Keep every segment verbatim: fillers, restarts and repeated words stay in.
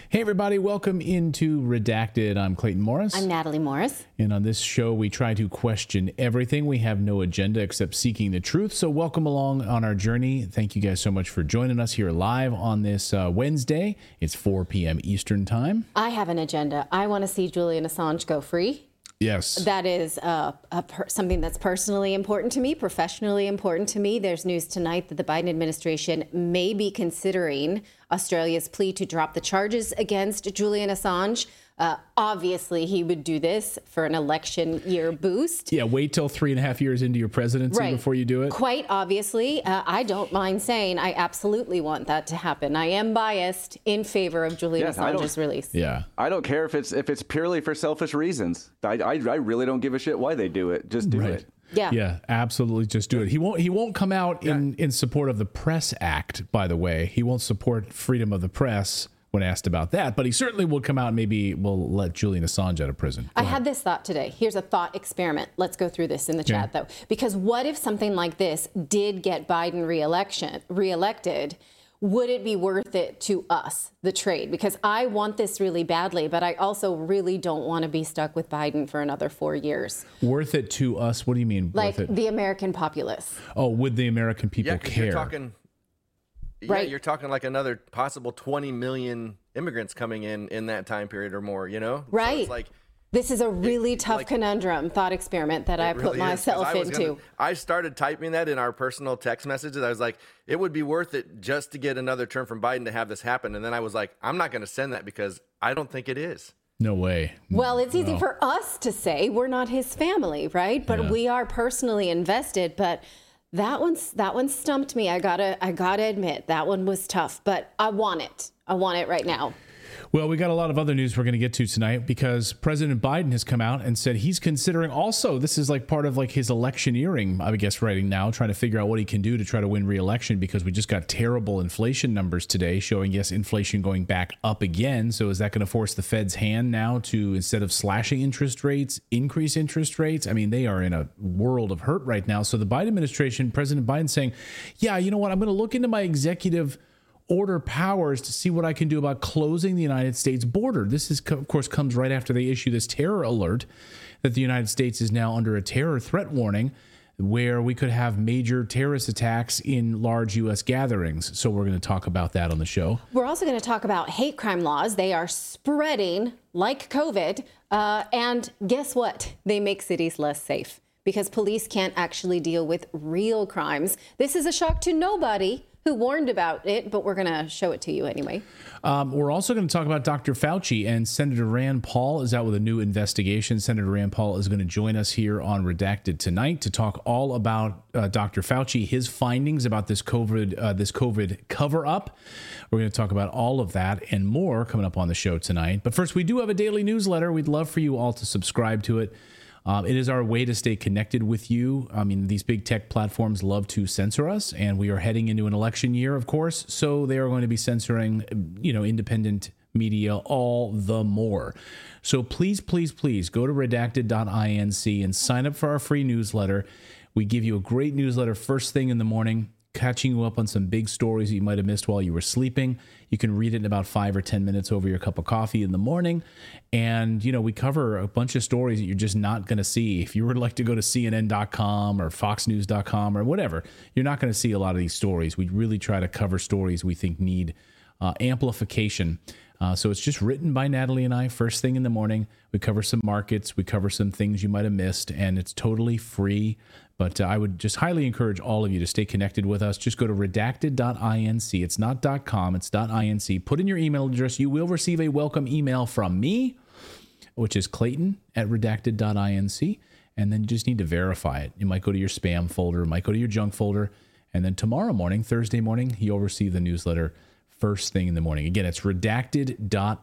Hey, everybody. Welcome into Redacted. I'm Clayton Morris. I'm Natalie Morris. And on this show, we try to question everything. We have no agenda except seeking the truth. So welcome along on our journey. Thank you guys so much for joining us here live on this uh, Wednesday. It's four p.m. Eastern time. I have an agenda. I want to see Julian Assange go free. Yes. That is uh, a per- something that's personally important to me, professionally important to me. There's news tonight that the Biden administration may be considering Australia's plea to drop the charges against Julian Assange. Uh, obviously, he would do this for an election year boost. Yeah, wait till three and a half years into your presidency right. before you do it. Quite obviously, uh, I don't mind saying I absolutely want that to happen. I am biased in favor of Julian yes, Assange's release. Yeah, I don't care if it's if it's purely for selfish reasons. I I, I really don't give a shit why they do it. Just do right. it. Yeah. Yeah, absolutely. Just do it. He won't he won't come out in, in support of the Press Act, by the way. He won't support freedom of the press when asked about that, but he certainly will come out and maybe will let Julian Assange out of prison. Go I ahead. had this thought today. Here's a thought experiment. Let's go through this in the chat, Yeah. though. Because what if something like this did get Biden re-election, reelected? Would it be worth it to us, the trade? Because I want this really badly, but I also really don't want to be stuck with Biden for another four years. Worth it to us? What do you mean? Like worth it? the American populace. Oh, would the American people Yeah, 'cause care? you're talking, yeah, Right. you're talking like another possible twenty million immigrants coming in in that time period or more, you know? So Right. it's like, This is a really it- tough like- conundrum thought experiment that I it put really is, 'cause myself I was into. gonna- I started typing that in our personal text messages. I was like, it would be worth it just to get another term from Biden to have this happen. And then I was like, I'm not going to send that because I don't think it is. No way. Well, it's easy No. for us to say we're not his family, right? But Yeah. we are personally invested. But that one's that one stumped me. I gotta I gotta admit that one was tough. But I want it. I want it right now. Well, we got a lot of other news we're going to get to tonight because President Biden has come out and said he's considering also, this is like part of like his electioneering, I guess, right now, trying to figure out what he can do to try to win re-election because we just got terrible inflation numbers today showing, yes, inflation going back up again. So is that going to force the Fed's hand now to, instead of slashing interest rates, increase interest rates? I mean, they are in a world of hurt right now. So the Biden administration, President Biden saying, yeah, you know what, I'm going to look into my executive order powers to see what I can do about closing the United States border. This is, of course, comes right after they issue this terror alert that the United States is now under a terror threat warning where we could have major terrorist attacks in large U S gatherings. So we're going to talk about that on the show. We're also going to talk about hate crime laws. They are spreading like COVID. Uh, and guess what? They make cities less safe because police can't actually deal with real crimes. This is a shock to nobody who warned about it, but we're going to show it to you anyway. Um, we're also going to talk about Doctor Fauci, and Senator Rand Paul is out with a new investigation. Senator Rand Paul is going to join us here on Redacted tonight to talk all about uh, Doctor Fauci, his findings about this COVID, uh, this COVID cover-up. We're going to talk about all of that and more coming up on the show tonight. But first, we do have a daily newsletter. We'd love for you all to subscribe to it. Um, it is our way to stay connected with you. I mean, these big tech platforms love to censor us, and we are heading into an election year, of course, so they are going to be censoring, you know, independent media all the more. So please, please, please go to redacted dot inc and sign up for our free newsletter. We give you a great newsletter first thing in the morning, catching you up on some big stories that you might have missed while you were sleeping. You can read it in about five or ten minutes over your cup of coffee in the morning. And, you know, we cover a bunch of stories that you're just not going to see. If you were like to go to C N N dot com or fox news dot com or whatever, you're not going to see a lot of these stories. We really try to cover stories we think need uh, amplification. Uh, so it's just written by Natalie and I first thing in the morning. We cover some markets. We cover some things you might have missed, and it's totally free. But uh, I would just highly encourage all of you to stay connected with us. Just go to redacted dot inc. It's not .com, it's .inc. Put in your email address. You will receive a welcome email from me, which is Clayton at redacted dot inc. And then you just need to verify it. It might go to your spam folder, it might go to your junk folder. And then tomorrow morning, Thursday morning, you'll receive the newsletter first thing in the morning. Again, it's redacted dot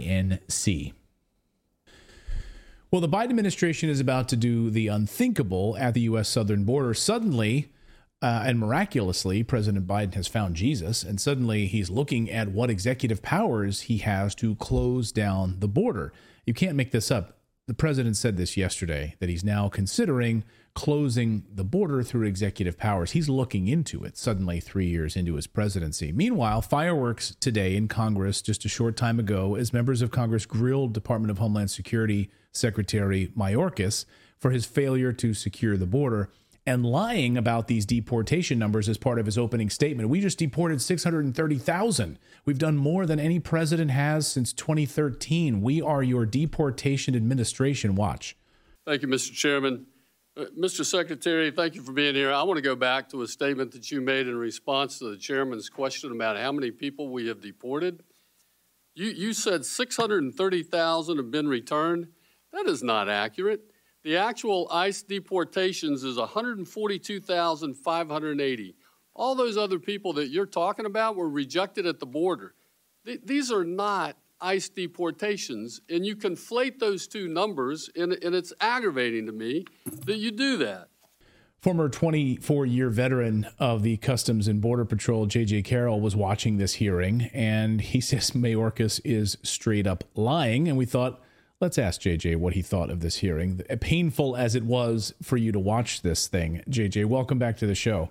inc. Well, the Biden administration is about to do the unthinkable at the U S southern border. Suddenly, uh, and miraculously, President Biden has found Jesus, and suddenly he's looking at what executive powers he has to close down the border. You can't make this up. the president said this yesterday, that he's now considering closing the border through executive powers. He's looking into it suddenly three years into his presidency. Meanwhile, fireworks today in Congress just a short time ago as members of Congress grilled Department of Homeland Security Secretary Mayorkas for his failure to secure the border and lying about these deportation numbers as part of his opening statement. We just deported six hundred thirty thousand. We've done more than any president has since twenty thirteen. We are your deportation administration. Watch. Thank you, Mister Chairman. Uh, Mister Secretary, thank you for being here. I want to go back to a statement that you made in response to the chairman's question about how many people we have deported. You, you said six hundred thirty thousand have been returned. That is not accurate. The actual ICE deportations is one hundred forty-two thousand five hundred eighty. All those other people that you're talking about were rejected at the border. Th- these are not ICE deportations, and you conflate those two numbers, and, and it's aggravating to me that you do that. Former twenty-four-year veteran of the Customs and Border Patrol, J J Carroll, was watching this hearing, and he says Mayorkas is straight up lying, and we thought, let's ask J J what he thought of this hearing, painful as it was for you to watch this thing. J J, welcome back to the show.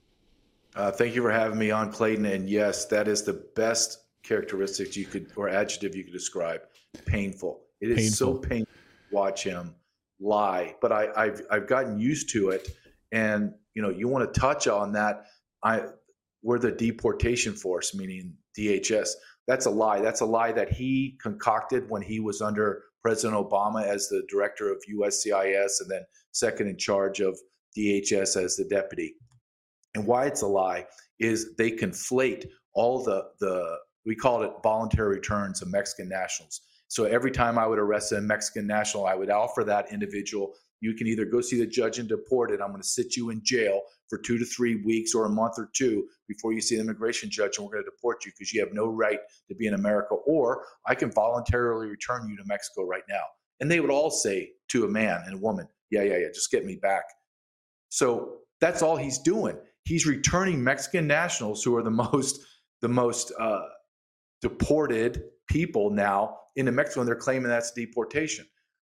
Uh, thank you for having me on, Clayton. And yes, that is the best characteristics you could, or adjective you could describe. Painful. It is painful. So painful to watch him lie. But I, I've I've gotten used to it. And you know, you want to touch on that. I we're the deportation force, meaning D H S. That's a lie. That's a lie that he concocted when he was under President Obama as the director of U S C I S and then second in charge of D H S as the deputy. And why it's a lie is they conflate all the, the we call it voluntary returns of Mexican nationals. So every time I would arrest a Mexican national, I would offer that individual, you can either go see the judge and deport it. I'm going to sit you in jail for two to three weeks or a month or two before you see the immigration judge, and we're going to deport you because you have no right to be in America. Or I can voluntarily return you to Mexico right now. And they would all say to a man and a woman, yeah, yeah, yeah, just get me back. So that's all he's doing. He's returning Mexican nationals who are the most the most uh, deported people now into Mexico, and they're claiming that's deportation.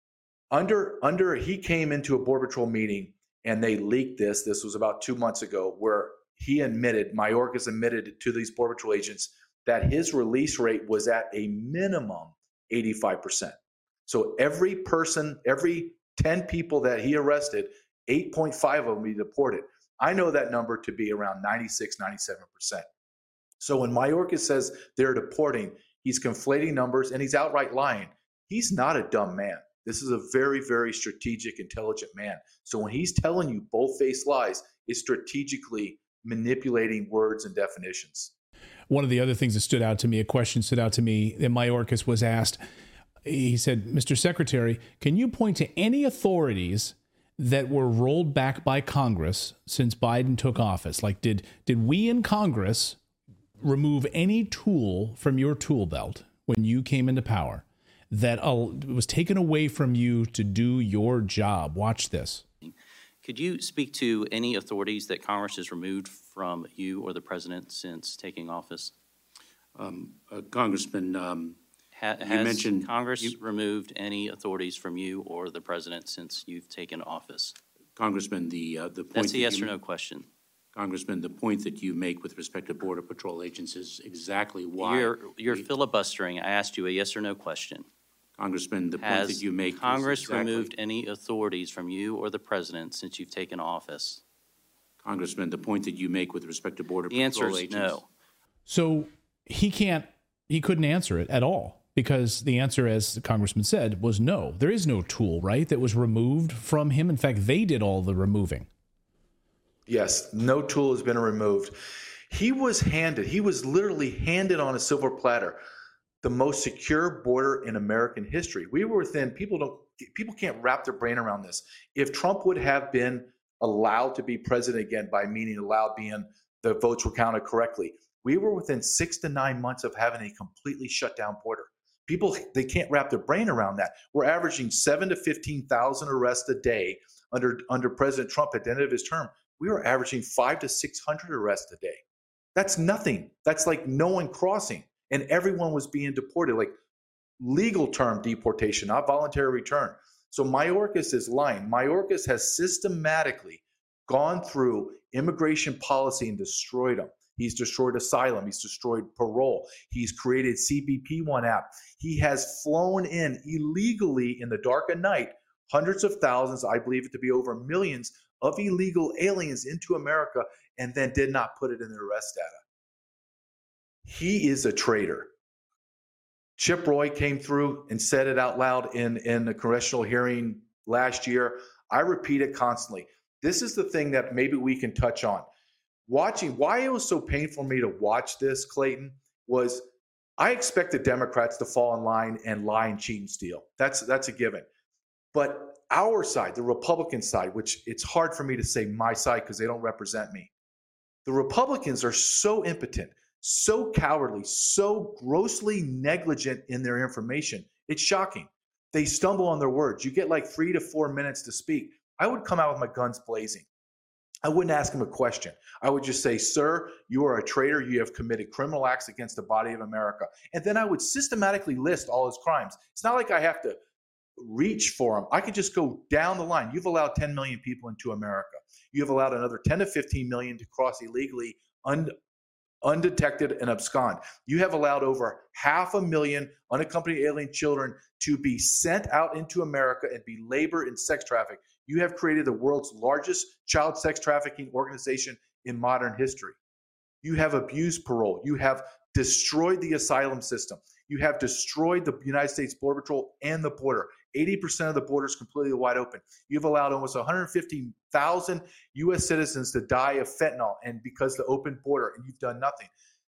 Under under he came into a Border Patrol meeting and they leaked this. This was about two months ago, where he admitted, Mayorkas admitted to these Border Patrol agents that his release rate was at a minimum eighty-five percent. So every person, every ten people that he arrested, eight point five of them he deported. I know that number to be around ninety-six, ninety-seven percent. So when Mayorkas says they're deporting, he's conflating numbers and he's outright lying. He's not a dumb man. This is a very, very strategic, intelligent man. So when he's telling you bold-faced lies, it's strategically manipulating words and definitions. One of the other things that stood out to me, a question stood out to me, that Mayorkas was asked, he said, Mister Secretary, can you point to any authorities that were rolled back by Congress since Biden took office? Like, did did we in Congress remove any tool from your tool belt when you came into power that uh, was taken away from you to do your job? Watch this. Could you speak to any authorities that Congress has removed from you or the president since taking office? Um, uh, Congressman, um, ha- you has mentioned Congress you, removed any authorities from you or the president since you've taken office? Congressman, the uh, the point That's a that yes you, or no question. Congressman, the point that you make with respect to Border Patrol agents is exactly why You're, you're we, filibustering. I asked you a yes or no question. Congressman, the Has point that you make Congress is exactly, removed any authorities from you or the president since you've taken office? Congressman, the point that you make with respect to Border The answer Patrol is agents. no. So he can't, he couldn't answer it at all because the answer, as the congressman said, was no. There is no tool, right, that was removed from him. In fact, they did all the removing. Yes, no tool has been removed. He was handed, he was literally handed on a silver platter the most secure border in American history. We were within, people don't, people can't wrap their brain around this. If Trump would have been allowed to be president again, by meaning allowed being the votes were counted correctly, we were within six to nine months of having a completely shut down border. People, they can't wrap their brain around that. We're averaging seven to fifteen thousand arrests a day under under President Trump at the end of his term. We were averaging five to six hundred arrests a day. That's nothing. That's like no one crossing, and everyone was being deported, like legal term deportation, not voluntary return. So Mayorkas is lying. Mayorkas has systematically gone through immigration policy and destroyed them. He's destroyed asylum. He's destroyed parole. He's created C B P one app. He has flown in illegally in the dark of night hundreds of thousands, I believe it to be over millions, of illegal aliens into America and then did not put it in the arrest data. He is a traitor. Chip Roy came through and said it out loud in, in a congressional hearing last year. I repeat it constantly. This is the thing that maybe we can touch on. Watching, why it was so painful for me to watch this, Clayton, was I expect the Democrats to fall in line and lie and cheat and steal. That's, that's a given. But our side, the Republican side, which it's hard for me to say my side because they don't represent me. The Republicans are so impotent, so cowardly, so grossly negligent in their information. It's shocking. They stumble on their words. You get like three to four minutes to speak. I would come out with my guns blazing. I wouldn't ask him a question. I would just say, sir, you are a traitor. You have committed criminal acts against the body of America. And then I would systematically list all his crimes. It's not like I have to reach for him. I could just go down the line. You've allowed ten million people into America. You've allowed another ten to fifteen million to cross illegally, un- undetected and abscond. You have allowed over half a million unaccompanied alien children to be sent out into America and be labor and sex trafficked. You have created the world's largest child sex trafficking organization in modern history. You have abused parole. You have destroyed the asylum system. You have destroyed the United States Border Patrol and the border. eighty percent of the border is completely wide open. You've allowed almost one hundred fifty thousand U S citizens to die of fentanyl and because the open border, and you've done nothing.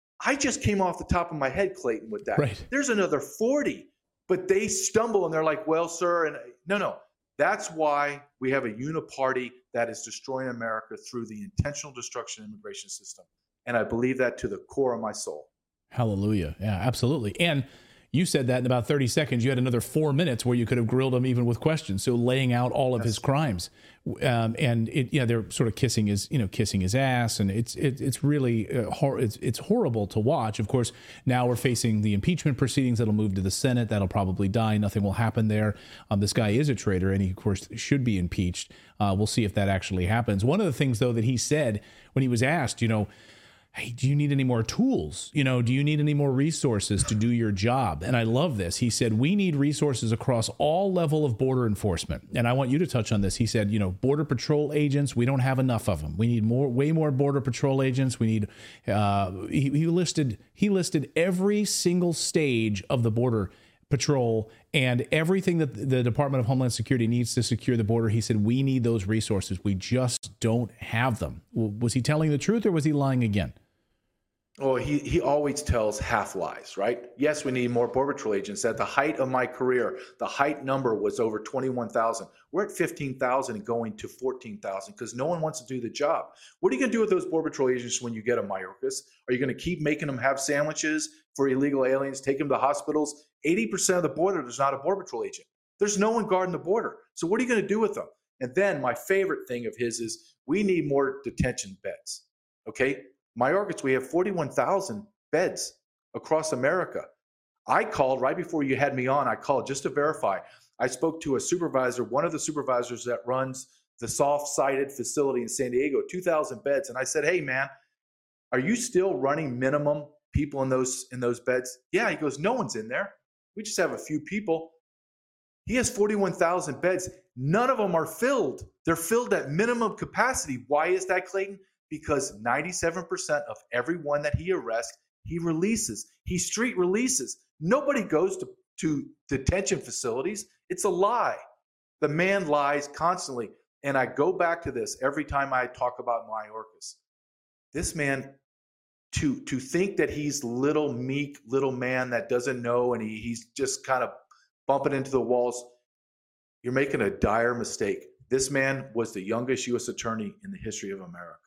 I just came off the top of my head, Clayton, with that. Right. There's another forty, but they stumble and they're like, well, sir, and no, no. That's why we have a uniparty that is destroying America through the intentional destruction of the immigration system. And I believe that to the core of my soul. Hallelujah. Yeah, absolutely. And you said that in about thirty seconds. You had another four minutes where you could have grilled him even with questions. So laying out all of his crimes, um, and it, yeah, they're sort of kissing his, you know, kissing his ass, and it's it, it's really uh, hor- it's it's horrible to watch. Of course, now we're facing the impeachment proceedings that'll move to the Senate. That'll probably die. Nothing will happen there. Um, this guy is a traitor, and he of course should be impeached. Uh, we'll see if that actually happens. One of the things, though, that he said when he was asked, you know, hey, do you need any more tools? You know, do you need any more resources to do your job? And I love this. He said, we need resources across all level of border enforcement. And I want you to touch on this. He said, you know, Border Patrol agents, we don't have enough of them. We need more, way more Border Patrol agents. We need, uh, he, he listed, he listed every single stage of the Border Patrol and everything that the Department of Homeland Security needs to secure the border. He said, we need those resources. We just don't have them. Was he telling the truth or was he lying again? Well, he, he always tells half lies, right? Yes, we need more Border Patrol agents. At the height of my career, the height number was over twenty-one thousand. We're at fifteen thousand and going to fourteen thousand because no one wants to do the job. What are you going to do with those Border Patrol agents when you get them, Mayorkas? Are you going to keep making them have sandwiches for illegal aliens, take them to hospitals? eighty percent of the border, there's not a Border Patrol agent. There's no one guarding the border. So what are you going to do with them? And then my favorite thing of his is we need more detention beds, okay? Mayorkas, we have forty-one thousand beds across America. I called right before you had me on. I called just to verify. I spoke to a supervisor, one of the supervisors that runs the soft-sided facility in San Diego, two thousand beds. And I said, hey, man, are you still running minimum people in those in those beds? Yeah, he goes, no one's in there. We just have a few people. He has forty-one thousand beds. None of them are filled. They're filled at minimum capacity. Why is that, Clayton? Because ninety-seven percent of everyone that he arrests, he releases. He street releases. Nobody goes to, to detention facilities. It's a lie. The man lies constantly. And I go back to this every time I talk about Mayorkas. This man, to, to think that he's little meek, little man that doesn't know and he, he's just kind of bumping into the walls, you're making a dire mistake. This man was the youngest U S attorney in the history of America.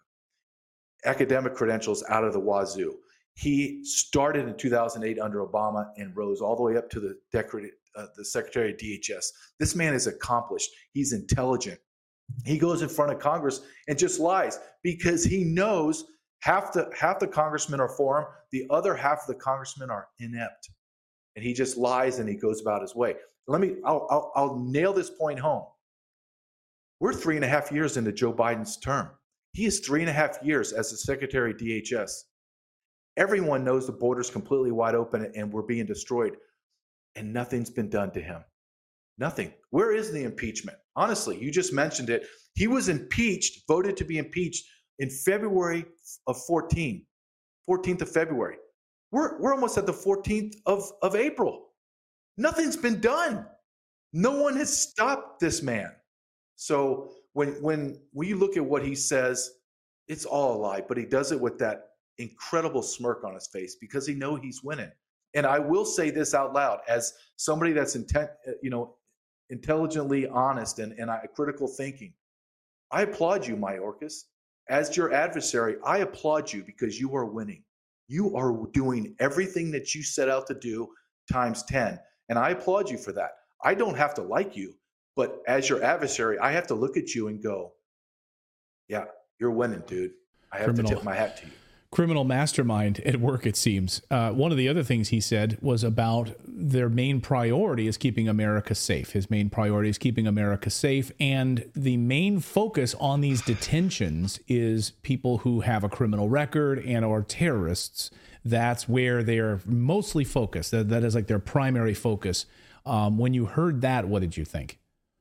Academic credentials out of the wazoo. He started in two thousand eight under Obama and rose all the way up to the, decre- uh, the Secretary of D H S. This man is accomplished. He's intelligent. He goes in front of Congress and just lies because he knows half the half the congressmen are for him. The other half of the congressmen are inept. and he just lies and he goes about his way. Let me, I'll, I'll, I'll nail this point home. We're three and a half years into Joe Biden's term. He is three and a half years as the Secretary of D H S. Everyone knows the border's completely wide open and we're being destroyed, and nothing's been done to him. Nothing. Where is the impeachment? Honestly, you just mentioned it. He was impeached, voted to be impeached in February of fourteen, fourteenth of February. We're, we're almost at the fourteenth of, of April. Nothing's been done. No one has stopped this man. So when, when we look at what he says, it's all a lie, but he does it with that incredible smirk on his face because he knows he's winning. And I will say this out loud as somebody that's intent, you know, intelligently honest and, and I, critical thinking. I applaud you, Mayorkas. As your adversary, I applaud you because you are winning. You are doing everything that you set out to do times ten. And I applaud you for that. I don't have to like you, but as your adversary, I have to look at you and go, yeah, you're winning, dude. I have Criminal. to tip my hat to you. Criminal mastermind at work, it seems. Uh, one of the other things he said was about their main priority is keeping America safe. His main priority is keeping America safe. And the main focus on these detentions is people who have a criminal record and are terrorists. That's where they're mostly focused. That, that is like their primary focus. Um, when you heard that, what did you think?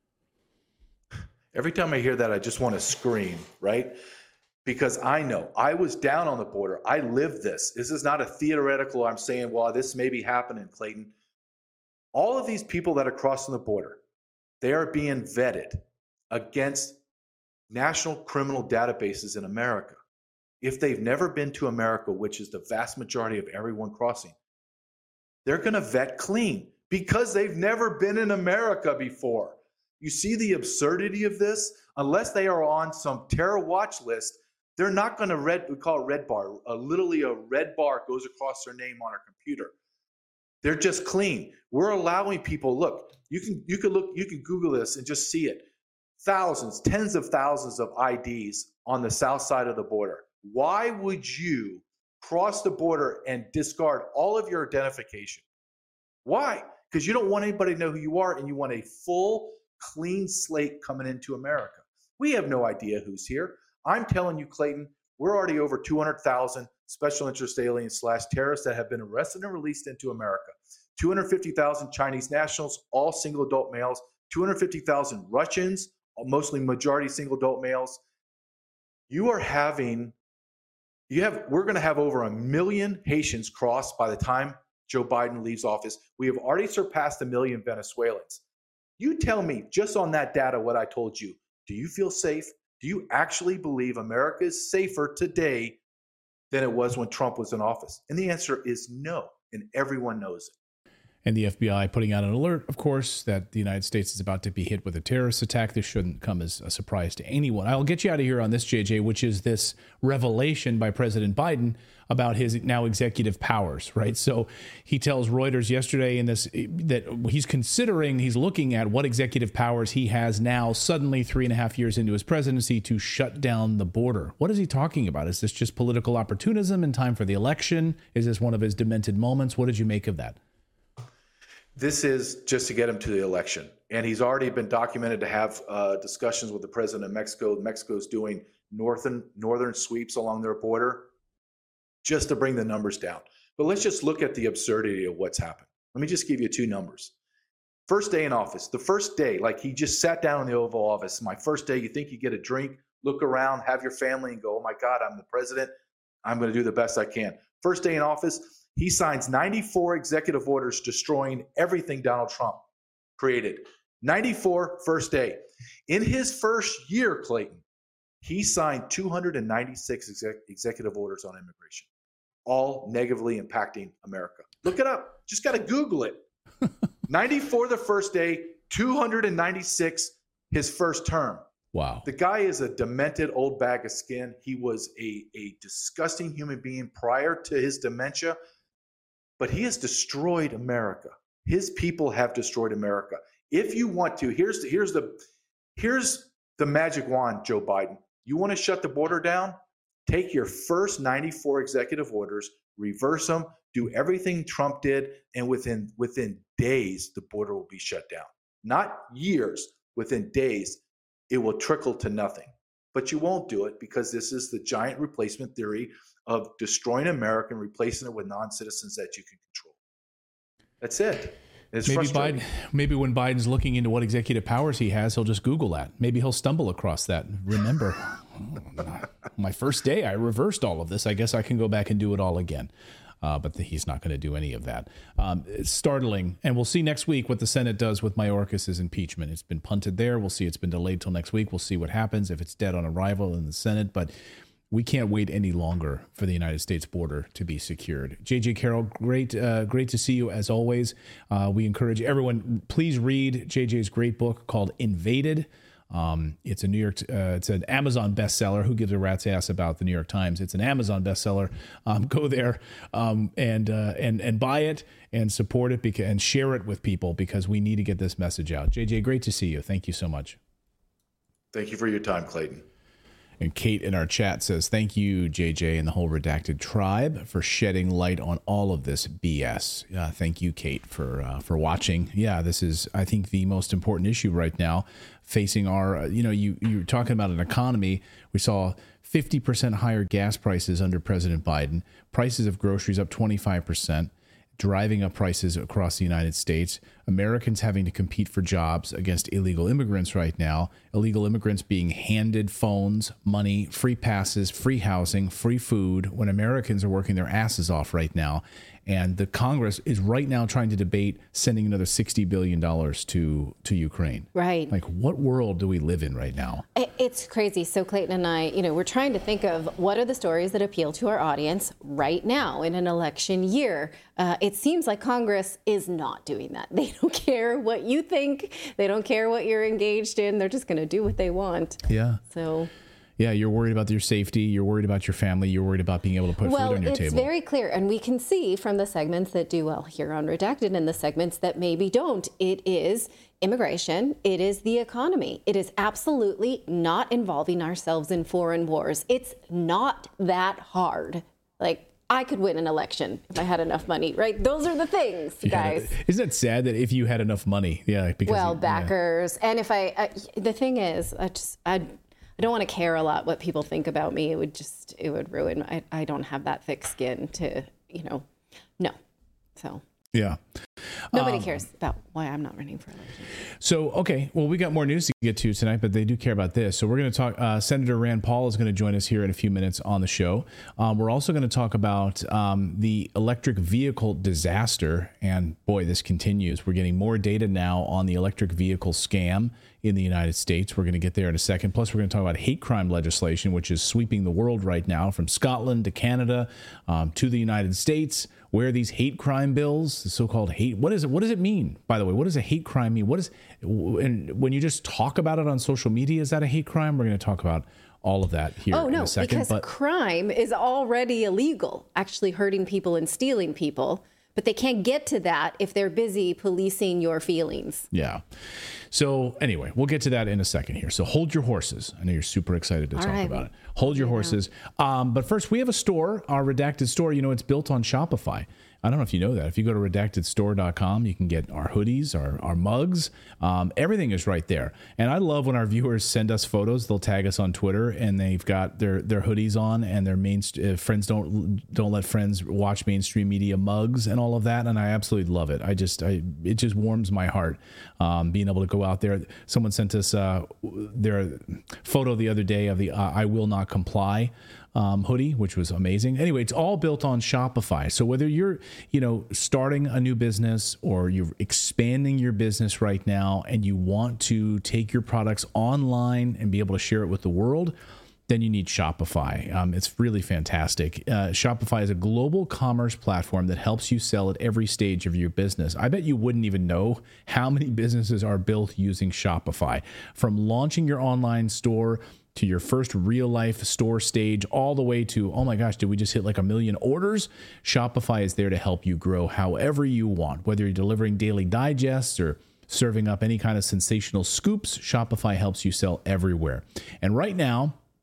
Every time I hear that, I just want to scream, right? Because I know I was down on the border. I lived this. This is not a theoretical, I'm saying, well, this may be happening, Clayton. All of these people that are crossing the border, they are being vetted against national criminal databases in America. If they've never been to America, which is the vast majority of everyone crossing, they're going to vet clean because they've never been in America before. You see the absurdity of this? Unless they are on some terror watch list, they're not going to red, we call it red bar. Uh, literally a red bar goes across their name on our computer. They're just clean. We're allowing people, look, you can, you can look, you can Google this and just see it. Thousands, tens of thousands of I Ds on the south side of the border. Why would you cross the border and discard all of your identification? Why? Because you don't want anybody to know who you are and you want a full, clean slate coming into America. We have no idea who's here. I'm telling you, Clayton, we're already over two hundred thousand special interest aliens slash terrorists that have been arrested and released into America. two hundred fifty thousand Chinese nationals, all single adult males. two hundred fifty thousand Russians, mostly majority single adult males. You are having, you have, we're going to have over a million Haitians cross by the time Joe Biden leaves office. We have already surpassed a million Venezuelans. You tell me, just on that data, what I told you. Do you feel safe? Do you actually believe America is safer today than it was when Trump was in office? And the answer is no, and everyone knows it. And the F B I putting out an alert, of course, that the United States is about to be hit with a terrorist attack. This shouldn't come as a surprise to anyone. I'll get you out of here on this, J J, which is this revelation by President Biden about his now executive powers, right? So he tells Reuters yesterday in this that he's considering, he's looking at what executive powers he has now, suddenly three and a half years into his presidency, to shut down the border. What is he talking about? Is this just political opportunism in time for the election? Is this one of his demented moments? What did you make of that? This is just to get him to the election. And he's already been documented to have uh, discussions with the president of Mexico. Mexico's doing northern, northern sweeps along their border just to bring the numbers down. But let's just look at the absurdity of what's happened. Let me just give you two numbers. First day in office, the first day, like he just sat down in the Oval Office. My first day, you think you get a drink, look around, have your family and go, oh my God, I'm the president. I'm going to do the best I can. First day in office, he signs ninety-four executive orders destroying everything Donald Trump created. ninety-four first day. In his first year, Clayton, he signed two hundred ninety-six exec- executive orders on immigration, all negatively impacting America. Look it up. Just got to Google it. ninety-four the first day, two hundred ninety-six his first term. Wow. The guy is a demented old bag of skin. He was a, a disgusting human being prior to his dementia, but he has destroyed America. His people have destroyed America. If you want to, here's the, here's the, here's the magic wand, Joe Biden. You want to shut the border down? Take your first ninety-four executive orders, reverse them, do everything Trump did, and within within days, the border will be shut down. Not years, within days, it will trickle to nothing. But you won't do it because this is the giant replacement theory of destroying America and replacing it with non-citizens that you can control. That's it. It's maybe frustrating. Biden, maybe when Biden's looking into what executive powers he has, he'll just Google that. Maybe he'll stumble across that. Remember, my first day, I reversed all of this. I guess I can go back and do it all again. Uh, but the, he's not going to do any of that. Um, it's startling. And we'll see next week what the Senate does with Mayorkas's impeachment. It's been punted there. We'll see. It's been delayed till next week. We'll see what happens if it's dead on arrival in the Senate. But we can't wait any longer for the United States border to be secured. J J Carroll, great, uh, great to see you as always. Uh, we encourage everyone, please read J J's great book called Invaded. Um, it's a New York, uh, it's an Amazon bestseller. Who gives a rat's ass about the New York Times? It's an Amazon bestseller. Um, go there um, and uh, and and buy it and support it because, and share it with people because we need to get this message out. J J, great to see you. Thank you so much. Thank you for your time, Clayton. And Kate in our chat says, thank you, J J and the whole Redacted tribe for shedding light on all of this B S. Uh, thank you, Kate, for uh, for watching. Yeah, this is, I think, the most important issue right now facing our, uh, you know, you, you're talking about an economy. We saw fifty percent higher gas prices under President Biden, prices of groceries up twenty-five percent. Driving up prices across the United States, Americans having to compete for jobs against illegal immigrants right now, illegal immigrants being handed phones, money, free passes, free housing, free food, when Americans are working their asses off right now. And the Congress is right now trying to debate sending another sixty billion dollars to, to Ukraine. Right. Like, what world do we live in right now? It's crazy. So Clayton and I, you know, we're trying to think of what are the stories that appeal to our audience right now in an election year. Uh, it seems like Congress is not doing that. They don't care what you think. They don't care what you're engaged in. They're just going to do what they want. Yeah. So... Yeah, you're worried about your safety. You're worried about your family. You're worried about being able to put well, food on your it's table. It's very clear. And we can see from the segments that do well here on Redacted and the segments that maybe don't. It is immigration. It is the economy. It is absolutely not involving ourselves in foreign wars. It's not that hard. Like, I could win an election if I had enough money, right? Those are the things, guys. Yeah. Isn't it sad that if you had enough money, yeah, because well, you, backers, yeah. and if I, uh, the thing is, I just, I. I don't want to care a lot what people think about me. It would just, it would ruin, I, I don't have that thick skin to, you know, no. So. Yeah. Nobody um, cares about why I'm not running for election. So, okay. Well, we got more news to get to tonight, but they do care about this. So we're going to talk, uh, Senator Rand Paul is going to join us here in a few minutes on the show. Um, we're also going to talk about um, the electric vehicle disaster. And boy, this continues. We're getting more data now on the electric vehicle scam in the United States. We're going to get there in a second. Plus, we're going to talk about hate crime legislation, which is sweeping the world right now, from Scotland to Canada um, to the United States. Where are these hate crime bills, the so-called hate? What is it? What does it mean? By the way, what does a hate crime mean? What is, and when you just talk about it on social media, is that a hate crime? We're going to talk about all of that here oh, in no, a second. Because but, crime is already illegal, actually hurting people and stealing people. But they can't get to that if they're busy policing your feelings. Yeah. So anyway, we'll get to that in a second here. So hold your horses. I know you're super excited to All talk right. about it. Hold your horses. Um, but first, we have a store, our Redacted store. You know, it's built on Shopify. I don't know if you know that. If you go to redacted store dot com, you can get our hoodies, our, our mugs. Um, everything is right there. And I love when our viewers send us photos. They'll tag us on Twitter, and they've got their their hoodies on, and their main uh, friends don't don't let friends watch mainstream media mugs and all of that. And I absolutely love it. I just I it just warms my heart um, being able to go out there. Someone sent us uh, their photo the other day of the uh, I Will Not Comply Um, hoodie, which was amazing. Anyway, it's all built on Shopify. So whether you're, you know, starting a new business or you're expanding your business right now and you want to take your products online and be able to share it with the world, then you need Shopify. Um, it's really fantastic. Uh, Shopify is a global commerce platform that helps you sell at every stage of your business. I bet you wouldn't even know how many businesses are built using Shopify. From launching your online store to your first real life store stage, all the way to, oh my gosh, did we just hit like a million orders? Shopify is there to help you grow however you want. Whether you're delivering daily digests or serving up any kind of sensational scoops, Shopify helps you sell everywhere. And right now,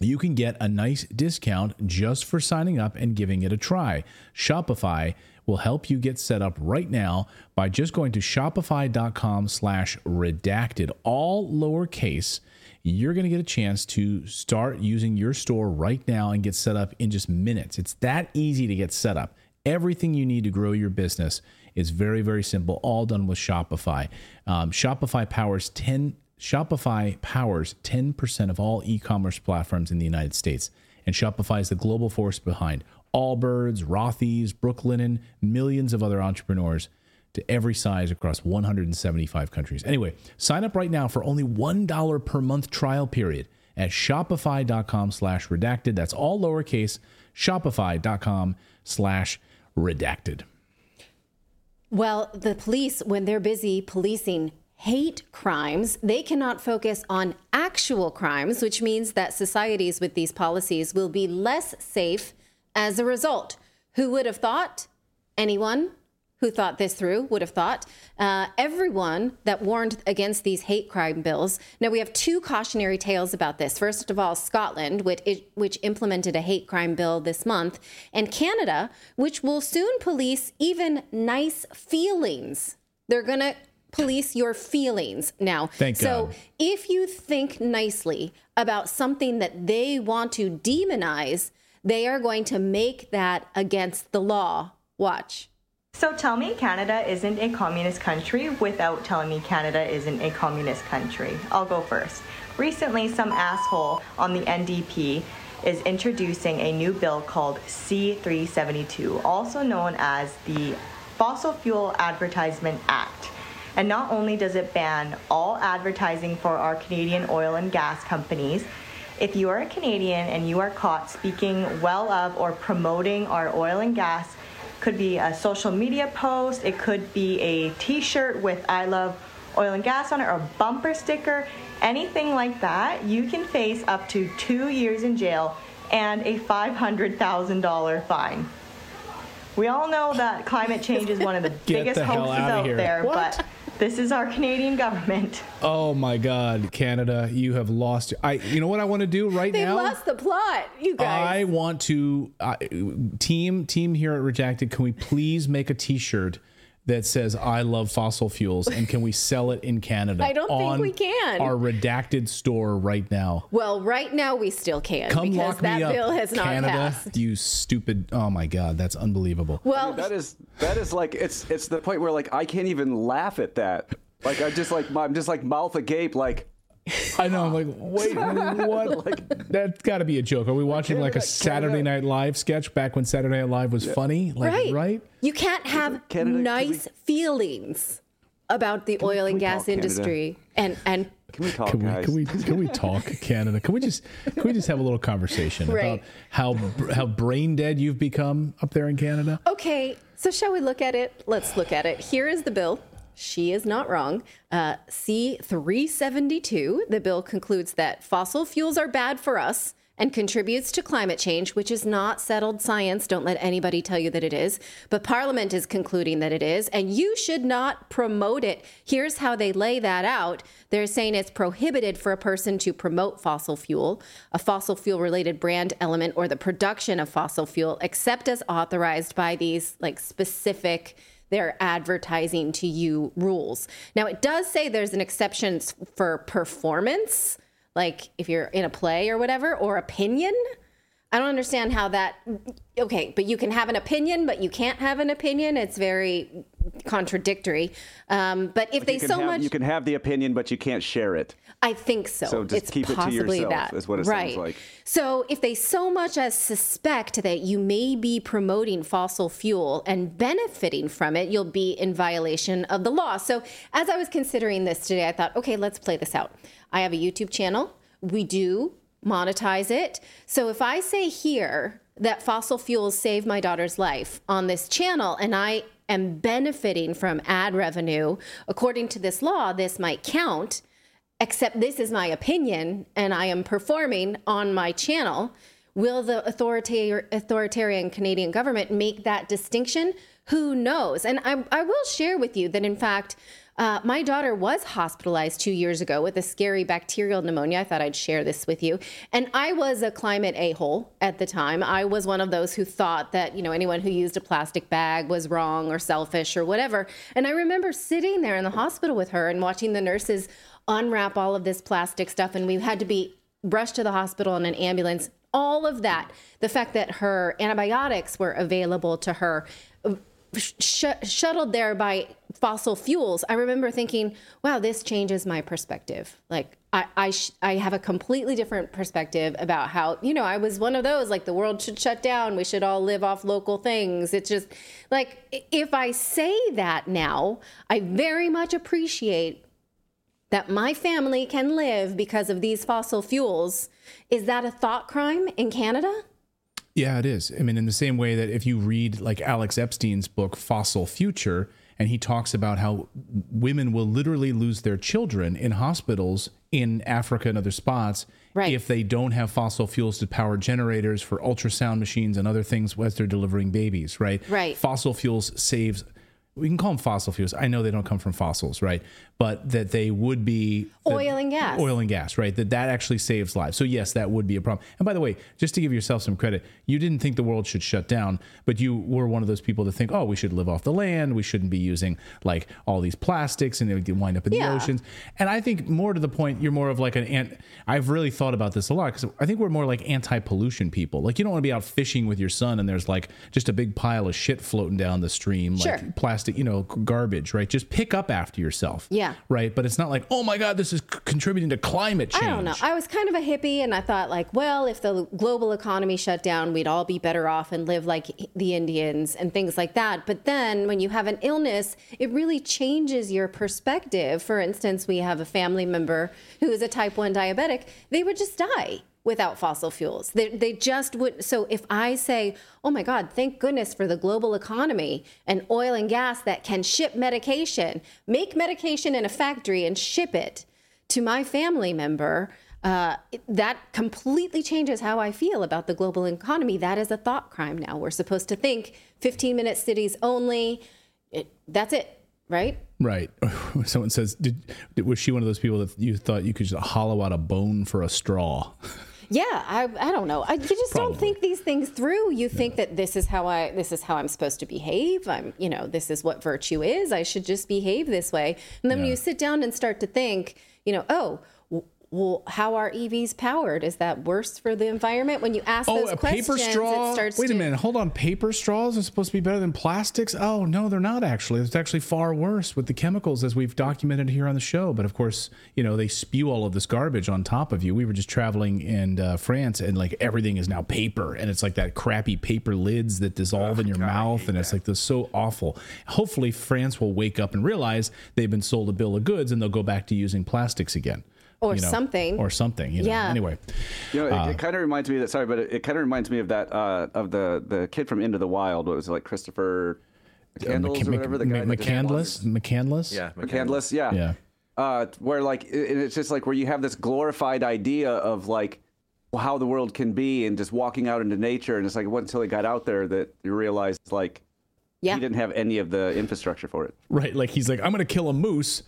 you can get a nice discount just for signing up and giving it a try. Shopify will help you get set up right now by just going to shopify.com slash redacted, all lowercase. You're going to get a chance to start using your store right now and get set up in just minutes. It's that easy to get set up. Everything you need to grow your business is very, very simple, all done with Shopify. Um, Shopify powers ten Shopify powers ten percent of all e-commerce platforms in the United States. And Shopify is the global force behind Allbirds, Rothy's, Brooklinen, millions of other entrepreneurs to every size across one hundred seventy-five countries. Anyway, sign up right now for only one dollar per month trial period at shopify.com slash redacted. That's all lowercase, shopify.com slash redacted. Well, the police, when they're busy policing hate crimes, they cannot focus on actual crimes, which means that societies with these policies will be less safe as a result. Who would have thought? Anyone who thought this through would have thought. Uh, everyone that warned against these hate crime bills. Now, we have two cautionary tales about this. First of all, Scotland, which, which implemented a hate crime bill this month, and Canada, which will soon police even nice feelings. They're going to police your feelings now. Thank so God. If you think nicely about something that they want to demonize, they are going to make that against the law. Watch. So tell me Canada isn't a communist country without telling me Canada isn't a communist country. I'll go first. Recently, some asshole on the N D P is introducing a new bill called C three seventy-two, also known as the Fossil Fuel Advertisement Act. And not only does it ban all advertising for our Canadian oil and gas companies, if you are a Canadian and you are caught speaking well of or promoting our oil and gas, could be a social media post, it could be a t-shirt with I love oil and gas on it, or a bumper sticker, anything like that, you can face up to two years in jail and a five hundred thousand dollars fine. We all know that climate change is one of the biggest the hoaxes out here. there, What? but this is our Canadian government. Oh my God, Canada, you have lost. I, you know what I want to do right They now? lost the plot, you guys. I want to uh, team team here at Redacted. Can we please make a T-shirt that says "I love fossil fuels" and can we sell it in Canada? I don't think on we can. Our Redacted store right now. Well, right now we still can Come because lock that me up, bill has not Canada. passed. You stupid! Oh my God, that's unbelievable. Well, that is that is like it's it's the point where like I can't even laugh at that. Like I just like I'm just like mouth agape. Like I know. I'm like, wait, what? like, That's got to be a joke. Are we watching like a Saturday Night Live sketch back when Saturday Night Live was funny? Like, right. right? You can't have Canada, nice we, feelings about the can oil we, and we gas industry. And and Can we talk, Can we, guys? can we can we talk, Canada? Can we just can we just have a little conversation Right. about how how brain dead you've become up there in Canada? okay, so shall we look at it? Let's look at it. Here is the bill. She is not wrong. Uh, C three seventy-two, the bill concludes that fossil fuels are bad for us and contributes to climate change, which is not settled science. Don't let anybody tell you that it is. But Parliament is concluding that it is, and you should not promote it. Here's how they lay that out. They're saying it's prohibited for a person to promote fossil fuel, a fossil fuel related brand element, or the production of fossil fuel, except as authorized by these like specific their advertising to you rules. Now, it does say there's an exception for performance, like if you're in a play or whatever, or opinion. I don't understand how that, okay, but you can have an opinion, but you can't have an opinion. It's very contradictory. Um, but if Like they you can so have, much... you can have the opinion, but you can't share it. I think so. So just it's keep it to possibly yourself, that. is what it right. sounds like. So if they so much as suspect that you may be promoting fossil fuel and benefiting from it, you'll be in violation of the law. So as I was considering this today, I thought, okay, let's play this out. I have a YouTube channel. We do monetize it. So if I say here that fossil fuels saved my daughter's life on this channel and I am benefiting from ad revenue, according to this law, this might count, except this is my opinion and I am performing on my channel. Will the authoritarian, authoritarian Canadian government make that distinction? Who knows? And I, I will share with you that, in fact, Uh, my daughter was hospitalized two years ago with a scary bacterial pneumonia. I thought I'd share this with you. And I was a climate a-hole at the time. I was one of those who thought that, you know, anyone who used a plastic bag was wrong or selfish or whatever. And I remember sitting there in the hospital with her and watching the nurses unwrap all of this plastic stuff. And we had to be rushed to the hospital in an ambulance. All of that, the fact that her antibiotics were available to her, sh- shuttled there by fossil fuels. I remember thinking, wow, this changes my perspective. Like I, I, sh- I have a completely different perspective about how, you know, I was one of those, like the world should shut down. We should all live off local things. It's just like, if I say that now, I very much appreciate that my family can live because of these fossil fuels. Is that a thought crime in Canada? Yeah, it is. I mean, in the same way that if you read like Alex Epstein's book, Fossil Future, and he talks about how women will literally lose their children in hospitals in Africa and other spots right. if they don't have fossil fuels to power generators for ultrasound machines and other things as they're delivering babies, right? Right. Fossil fuels saves... We can call them fossil fuels. I know they don't come from fossils, right? But that they would be... Oil and gas. Oil and gas, right? That that actually saves lives. So yes, that would be a problem. And by the way, just to give yourself some credit, you didn't think the world should shut down, but you were one of those people that think, oh, we should live off the land. We shouldn't be using like all these plastics and they would wind up in yeah. the oceans. And I think more to the point, you're more of like an... Ant- I've really thought about this a lot because I think we're more like anti-pollution people. Like you don't want to be out fishing with your son and there's like just a big pile of shit floating down the stream, sure. like plastic, you know, garbage, right? Just pick up after yourself. Yeah. Right. But it's not like, oh my God, this is c- contributing to climate change. I don't know. I was kind of a hippie and I thought like, well, if the global economy shut down, we'd all be better off and live like the Indians and things like that. But then when you have an illness, it really changes your perspective. For instance, we have a family member who is a type one diabetic. They would just die without fossil fuels. They, they just would. So if I say, oh my God, thank goodness for the global economy and oil and gas that can ship medication, make medication in a factory and ship it to my family member, uh, that completely changes how I feel about the global economy. That is a thought crime now. We're supposed to think fifteen minute cities only. It, that's it. Right? Right. Someone says, did, was she one of those people that you thought you could just hollow out a bone for a straw? Yeah, I, I don't know. I, you just Probably. don't think these things through. You think yeah. that this is how I this is how I'm supposed to behave. I'm, you know, this is what virtue is. I should just behave this way. And then yeah. when you sit down and start to think, you know, oh, well, how are E Vs powered? Is that worse for the environment? When you ask oh, those a questions, paper straw? it starts Wait to... a minute. Hold on. Paper straws are supposed to be better than plastics? Oh, no, they're not actually. It's actually far worse with the chemicals as we've documented here on the show. But of course, you know, they spew all of this garbage on top of you. We were just traveling in uh, France and like everything is now paper. And it's like that crappy paper lids that dissolve oh, in your God, mouth. And that. It's like this so awful. Hopefully France will wake up and realize they've been sold a bill of goods and they'll go back to using plastics again. Or you know, something. Or something. You know. Yeah. Anyway. You know, it, uh, it kind of reminds me that, sorry, but it, it kind of reminds me of that, uh, of the, the kid from Into the Wild. What was it, like Christopher McCandless uh, McC- or whatever? The guy McCandless? McCandless? Yeah. McCandless, yeah. Yeah. Uh, where like, it, it's just like where you have this glorified idea of like how the world can be and just walking out into nature. And it's like, it wasn't until he got out there that you realized like yeah. he didn't have any of the infrastructure for it. Right. Like he's like, I'm going to kill a moose.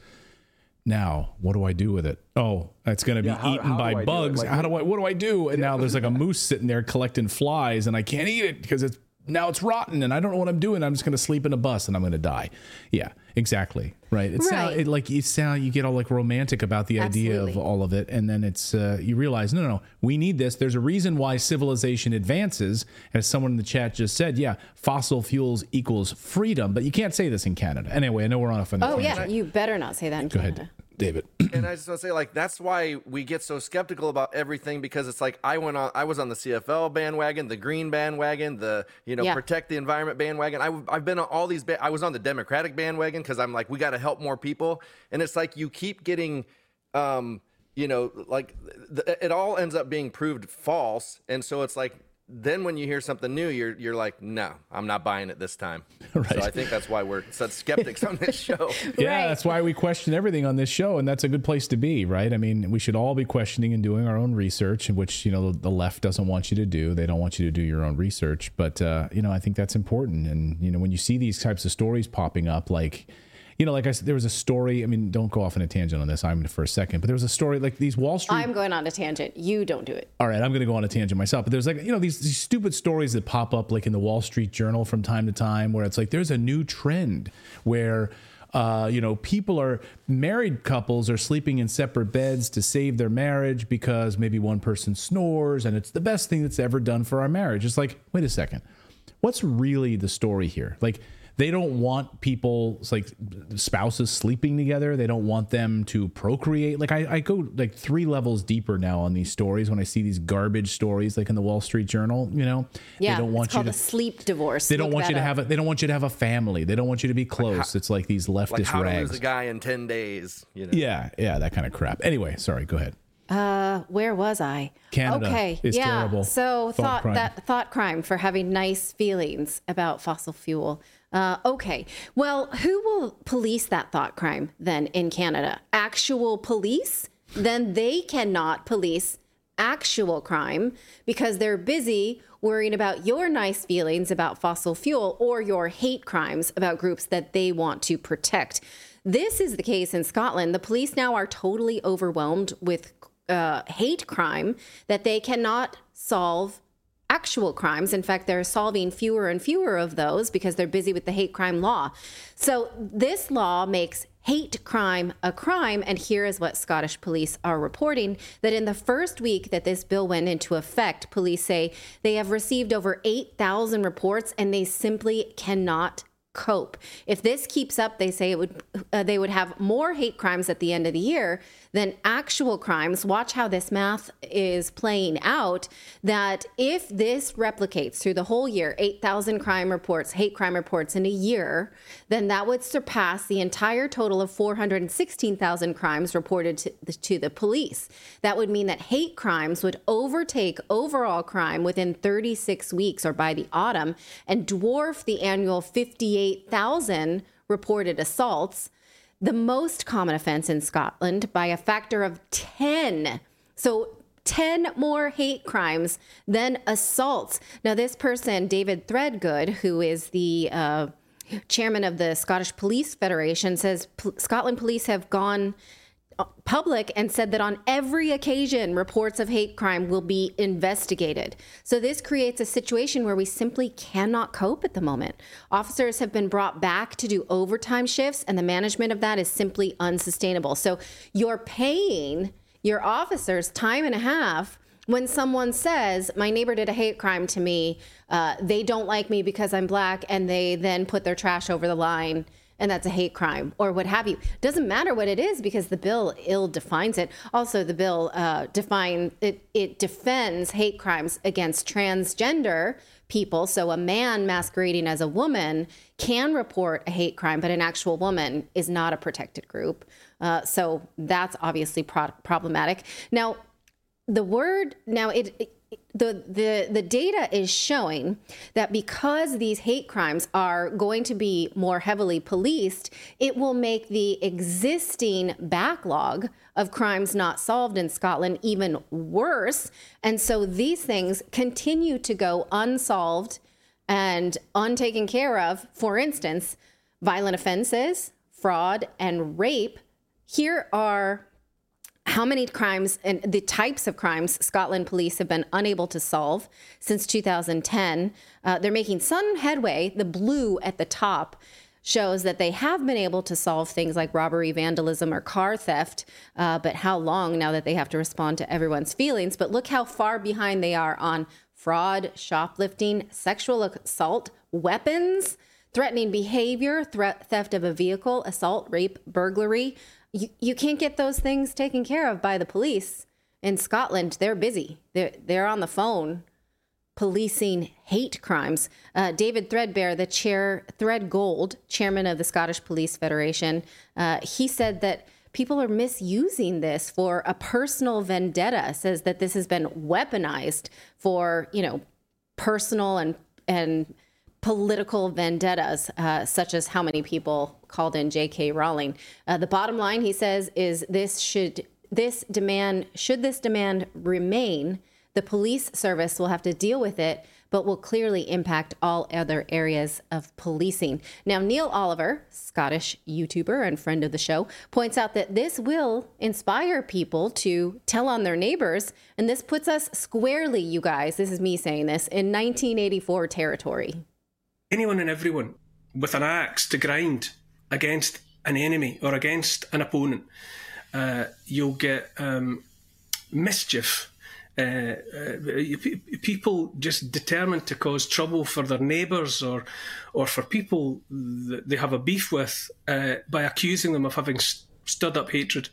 Now, what do I do with it? Oh, it's going to be yeah, how, eaten how by bugs. Like, how do I, what do I do? And yeah. now there's like a moose sitting there collecting flies and I can't eat it because it's, now it's rotten and I don't know what I'm doing. I'm just going to sleep in a bus and I'm going to die. Yeah, exactly. Right. It's right. Sound, it, like you sound, you get all like romantic about the idea Absolutely. Of all of it. And then it's, uh, you realize, no, no, no, we need this. There's a reason why civilization advances. As someone in the chat just said, yeah, fossil fuels equals freedom, but you can't say this in Canada. Anyway, I know we're on a fun. Oh yeah. You better not say that in Go Canada. Ahead. David. And I just want to say, like, that's why we get so skeptical about everything, because it's like I went on, I was on the C F L bandwagon, the green bandwagon, the, you know, yeah. protect the environment bandwagon. I, I've been on all these, ba- I was on the Democratic bandwagon because I'm like, we got to help more people. And it's like you keep getting, um, you know, like th- it all ends up being proved false. And so it's like, then when you hear something new, you're you're like, no, I'm not buying it this time. Right. So I think that's why we're such skeptics on this show. Yeah, right. That's why we question everything on this show, and that's a good place to be, right? I mean, we should all be questioning and doing our own research, which, you know, the left doesn't want you to do. They don't want you to do your own research. But, uh, you know, I think that's important. And, you know, when you see these types of stories popping up, like, you know, like I said, there was a story. I mean, don't go off on a tangent on this. I'm for a second, but there was a story like these Wall Street. I'm going on a tangent. You don't do it. All right, I'm going to go on a tangent myself. But there's like, you know, these, these stupid stories that pop up like in the Wall Street Journal from time to time, where it's like there's a new trend where, uh, you know, people are married couples are sleeping in separate beds to save their marriage because maybe one person snores, and it's the best thing that's ever done for our marriage. It's like, wait a second, what's really the story here? Like, they don't want people, like spouses sleeping together. They don't want them to procreate. Like I, I go like three levels deeper now on these stories when I see these garbage stories, like in the Wall Streat Journal. You know, yeah, they don't want it's called you a to sleep divorce. They don't Look want you to up. have a. They don't want you to have a family. They don't want you to be close. Like how, it's like these leftist like how rags. to lose a guy in ten days. You know? Yeah, yeah, that kind of crap. Anyway, sorry. Go ahead. Uh, where was I? Canada okay, is yeah. terrible. So Thought thought, crime. that thought crime for having nice feelings about fossil fuel. Uh, okay, well, who will police that thought crime then in Canada? Actual police? Then they cannot police actual crime because they're busy worrying about your nice feelings about fossil fuel or your hate crimes about groups that they want to protect. This is the case in Scotland. The police now are totally overwhelmed with uh, hate crime that they cannot solve actual crimes. In fact, they're solving fewer and fewer of those because they're busy with the hate crime law. So this law makes hate crime a crime. And here is what Scottish police are reporting, that in the first week that this bill went into effect, police say they have received over eight thousand reports and they simply cannot cope. If this keeps up, they say it would uh, they would have more hate crimes at the end of the year than actual crimes. Watch how this math is playing out, that if this replicates through the whole year, eight thousand crime reports, hate crime reports in a year, then that would surpass the entire total of four hundred sixteen thousand crimes reported to the, to the police. That would mean that hate crimes would overtake overall crime within thirty-six weeks or by the autumn and dwarf the annual fifty-eight thousand reported assaults, the most common offense in Scotland, by a factor of ten. So ten more hate crimes than assaults. Now, this person, David Threadgood, who is the uh, chairman of the Scottish Police Federation, says P- Scotland police have gone public and said that on every occasion, reports of hate crime will be investigated. So this creates a situation where we simply cannot cope at the moment. Officers have been brought back to do overtime shifts, and the management of that is simply unsustainable. So you're paying your officers time and a half when someone says, my neighbor did a hate crime to me, uh, they don't like me because I'm black, and they then put their trash over the line, and that's a hate crime, or what have you. Doesn't matter what it is because the bill ill defines it. Also, the bill uh, define it, it defends hate crimes against transgender people. So a man masquerading as a woman can report a hate crime, but an actual woman is not a protected group. Uh, so that's obviously pro- problematic. Now, the word now it. it The, the the data is showing that because these hate crimes are going to be more heavily policed, it will make the existing backlog of crimes not solved in Scotland even worse. And so these things continue to go unsolved and untaken care of. For instance, violent offenses, fraud, and rape. Here are how many crimes and the types of crimes Scotland police have been unable to solve since two thousand ten. Uh, they're making some headway. The blue at the top shows that they have been able to solve things like robbery, vandalism, or car theft. Uh, but how long now that they have to respond to everyone's feelings? But look how far behind they are on fraud, shoplifting, sexual assault, weapons, threatening behavior, threat, theft of a vehicle, assault, rape, burglary. You, you can't get those things taken care of by the police. In Scotland, they're busy. They're, they're on the phone policing hate crimes. Uh, David Threadbare, the chair, Threadgold, chairman of the Scottish Police Federation, uh, he said that people are misusing this for a personal vendetta, says that this has been weaponized for, you know, personal and and political vendettas, uh, such as how many people called in J K Rowling. Uh, the bottom line, he says, is this should this demand should this demand remain, the police service will have to deal with it but will clearly impact all other areas of policing. Now, Neil Oliver, Scottish YouTuber and friend of the show, points out that this will inspire people to tell on their neighbors, and this puts us squarely, you guys, this is me saying this, in nineteen eighty-four territory. Anyone and everyone with an axe to grind against an enemy or against an opponent, uh, you'll get um, mischief. Uh, uh, people just determined to cause trouble for their neighbours or or for people that they have a beef with uh, by accusing them of having st- stirred up hatred.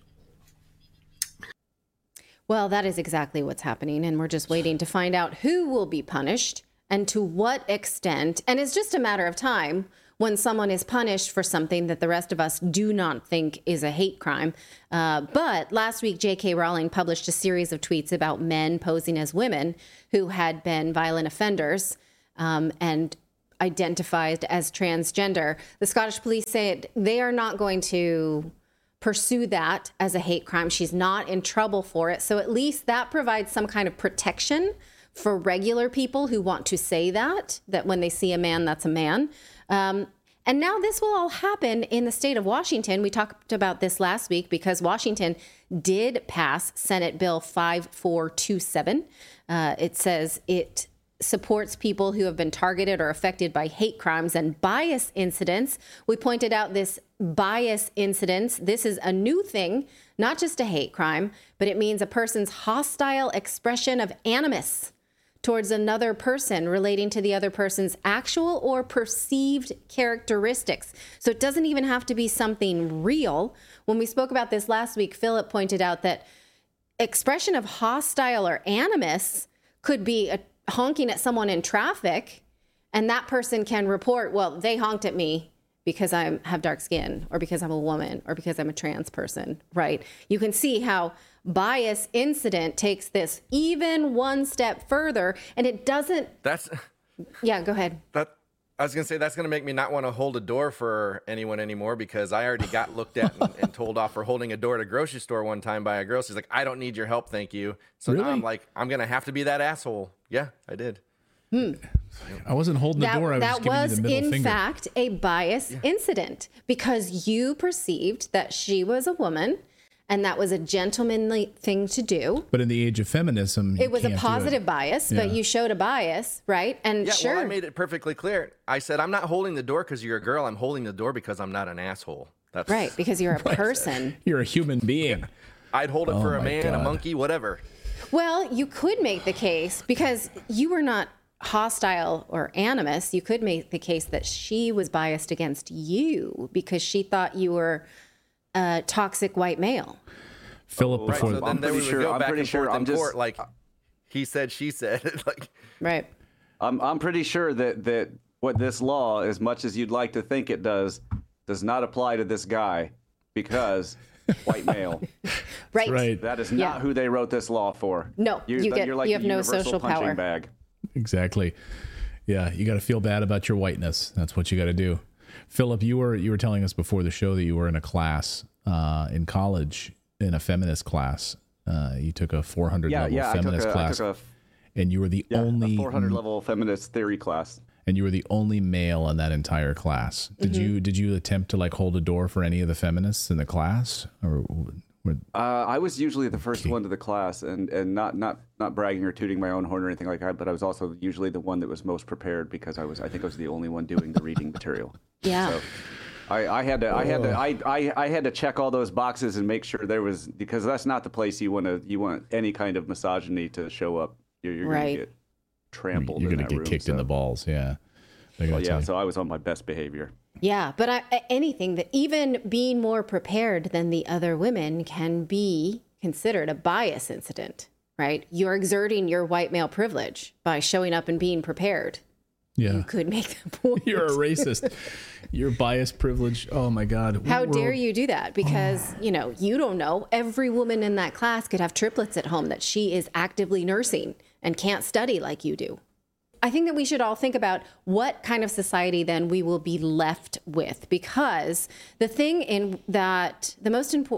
Well, that is exactly what's happening, and we're just waiting to find out who will be punished and to what extent. And it's just a matter of time when someone is punished for something that the rest of us do not think is a hate crime. Uh, but last week, J K. Rowling published a series of tweets about men posing as women who had been violent offenders um, and identified as transgender. The Scottish police said they are not going to pursue that as a hate crime. She's not in trouble for it. So at least that provides some kind of protection for regular people who want to say that, that when they see a man, that's a man. Um, and now this will all happen in the state of Washington. We talked about this last week because Washington did pass Senate Bill five four two seven. Uh, it says it supports people who have been targeted or affected by hate crimes and bias incidents. We pointed out this bias incidents. This is a new thing, not just a hate crime, but it means a person's hostile expression of animus towards another person relating to the other person's actual or perceived characteristics. So it doesn't even have to be something real. When we spoke about this last week, Philip pointed out that expression of hostile or animus could be a honking at someone in traffic, and that person can report, well, they honked at me because I have dark skin, or because I'm a woman, or because I'm a trans person, right? You can see how bias incident takes this even one step further, and it doesn't. That's. Yeah, go ahead. That I was gonna say that's gonna make me not want to hold a door for anyone anymore because I already got looked at and, and told off for holding a door at a grocery store one time by a girl. She's like, "I don't need your help, thank you." So really? Now I'm like, I'm gonna have to be that asshole. Yeah, I did. Hmm. I wasn't holding that, the door. I was that just giving was you the middle in finger. fact a bias yeah. incident because you perceived that she was a woman. And that was a gentlemanly thing to do. But in the age of feminism, it was a positive bias, yeah. but you showed a bias, right? And yeah, sure. Well, I made it perfectly clear. I said, I'm not holding the door because you're a girl. I'm holding the door because I'm not an asshole. That's right, because you're a person. You're a human being. I'd hold it oh for a man, God. a monkey, whatever. Well, you could make the case because you were not hostile or animus. You could make the case that she was biased against you because she thought you were a toxic white male. Philip, oh, before right. So then there we sure, would go I'm back pretty and sure forth I'm in just, court, like he said, she said. like, right. I'm I'm pretty sure that that what this law, as much as you'd like to think it does, does not apply to this guy because white male. right. right. That is not yeah. who they wrote this law for. No, you're, you get you're like you have no social punching power. Bag. Exactly. Yeah, you got to feel bad about your whiteness. That's what you got to do. Philip, you were you were telling us before the show that you were in a class uh, in college, in a feminist class. Uh, you took a four hundred yeah, level yeah, feminist I took a, class, I took a, and you were the yeah, only a four hundred level feminist theory class. And you were the only male in that entire class. Did mm-hmm. you did you attempt to like hold a door for any of the feminists in the class, or? Uh, I was usually the first okay. one to the class, and, and not, not not bragging or tooting my own horn or anything like that. But I was also usually the one that was most prepared because I was I think I was the only one doing the reading material. Yeah. So I, I had to I had to I, I, I had to check all those boxes and make sure there was, because that's not the place you want to you want any kind of misogyny to show up. You're, you're right. gonna get trampled. You're in gonna that get room, kicked so. in the balls. Yeah. Well, yeah. So I was on my best behavior. Yeah, but I, anything that even being more prepared than the other women can be considered a bias incident, right? You're exerting your white male privilege by showing up and being prepared. Yeah. You could make the point. You're a racist. You're bias privilege. Oh, my God. How We're... dare you do that? Because, you know, you don't know. Every woman in that class could have triplets at home that she is actively nursing and can't study like you do. I think that we should all think about what kind of society then we will be left with, because the thing in that the most important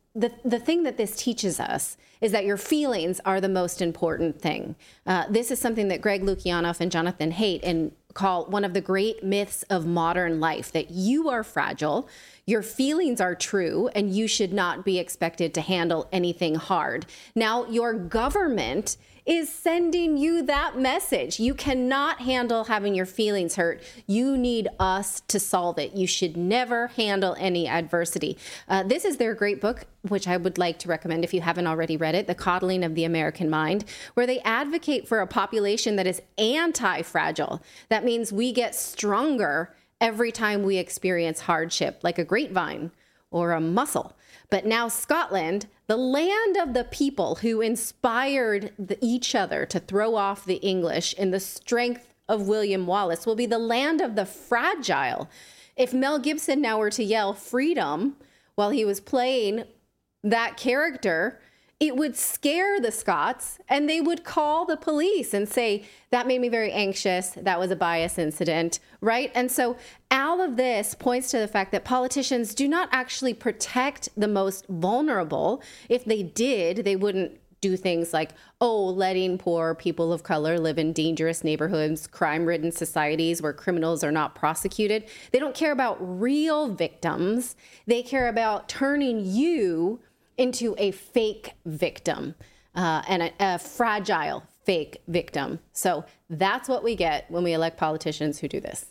the, the thing that this teaches us is that your feelings are the most important thing. Uh, this is something that Greg Lukianoff and Jonathan Haidt and call one of the great myths of modern life, that you are fragile, your feelings are true, and you should not be expected to handle anything hard. Now, your government is sending you that message. You cannot handle having your feelings hurt. You need us to solve it. You should never handle any adversity. Uh, this is their great book, which I would like to recommend if you haven't already read it, The Coddling of the American Mind, where they advocate for a population that is anti-fragile. That means we get stronger every time we experience hardship, like a grapevine or a muscle. But now Scotland, the land of the people who inspired the, each other to throw off the English in the strength of William Wallace, will be the land of the fragile. If Mel Gibson now were to yell freedom while he was playing that character, it would scare the Scots, and they would call the police and say, that made me very anxious. That was a bias incident, right? And so all of this points to the fact that politicians do not actually protect the most vulnerable. If they did, they wouldn't do things like, oh, letting poor people of color live in dangerous neighborhoods, crime-ridden societies where criminals are not prosecuted. They don't care about real victims. They care about turning you into a fake victim, uh, and a, a fragile fake victim. So that's what we get when we elect politicians who do this.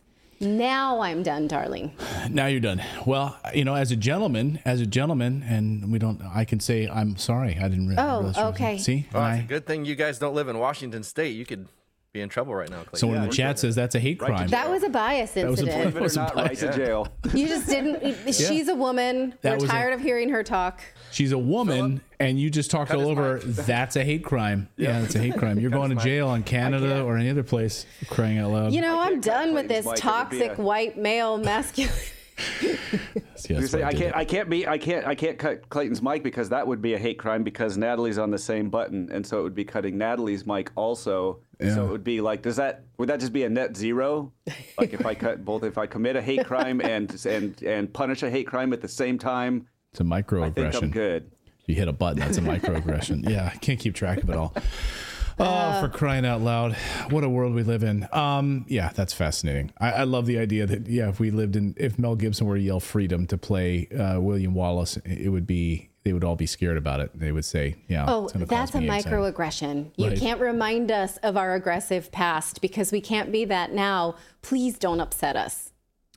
Now I'm done, darling. Now you're done. Well, you know, as a gentleman, as a gentleman, and we don't, I can say, I'm sorry. I didn't really. Oh, okay. See? Well, I, it's a good thing you guys don't live in Washington State. You could be in trouble right now, Clayton. Someone Yeah, in the chat says that's a hate Right to crime. jail. That was a bias That was a- incident. Believe it or not, right to jail. You just didn't. She's a woman. That We're was a- tired of hearing her talk. She's a woman, and you just talked Cut all his over. mic. That's a hate crime. Yeah, that's a hate crime. You're going to his mic. jail in Canada or any other place for crying out loud. You know, I I'm can't cut done with Clayton's this mic. It would be toxic a- white male masculine. See, You that's say, why I did can't. it. I can't be. I can't. I can't cut Clayton's mic because that would be a hate crime because Natalie's on the same button, and so it would be cutting Natalie's mic also. Yeah. So it would be like, does that would that just be a net zero? Like if I cut both, if I commit a hate crime and and and punish a hate crime at the same time, It's a I think I'm microaggression. good. You hit a button. That's a microaggression. Yeah, I can't keep track of it all. Oh, for crying out loud. What a world we live in. Um, yeah, that's fascinating. I, I love the idea that, yeah, if we lived in, if Mel Gibson were to yell freedom to play uh, William Wallace, it would be, they would all be scared about it. They would say, yeah. Oh, it's gonna that's cause a me anxiety. microaggression. You Right. can't remind us of our aggressive past because we can't be that now. Please don't upset us.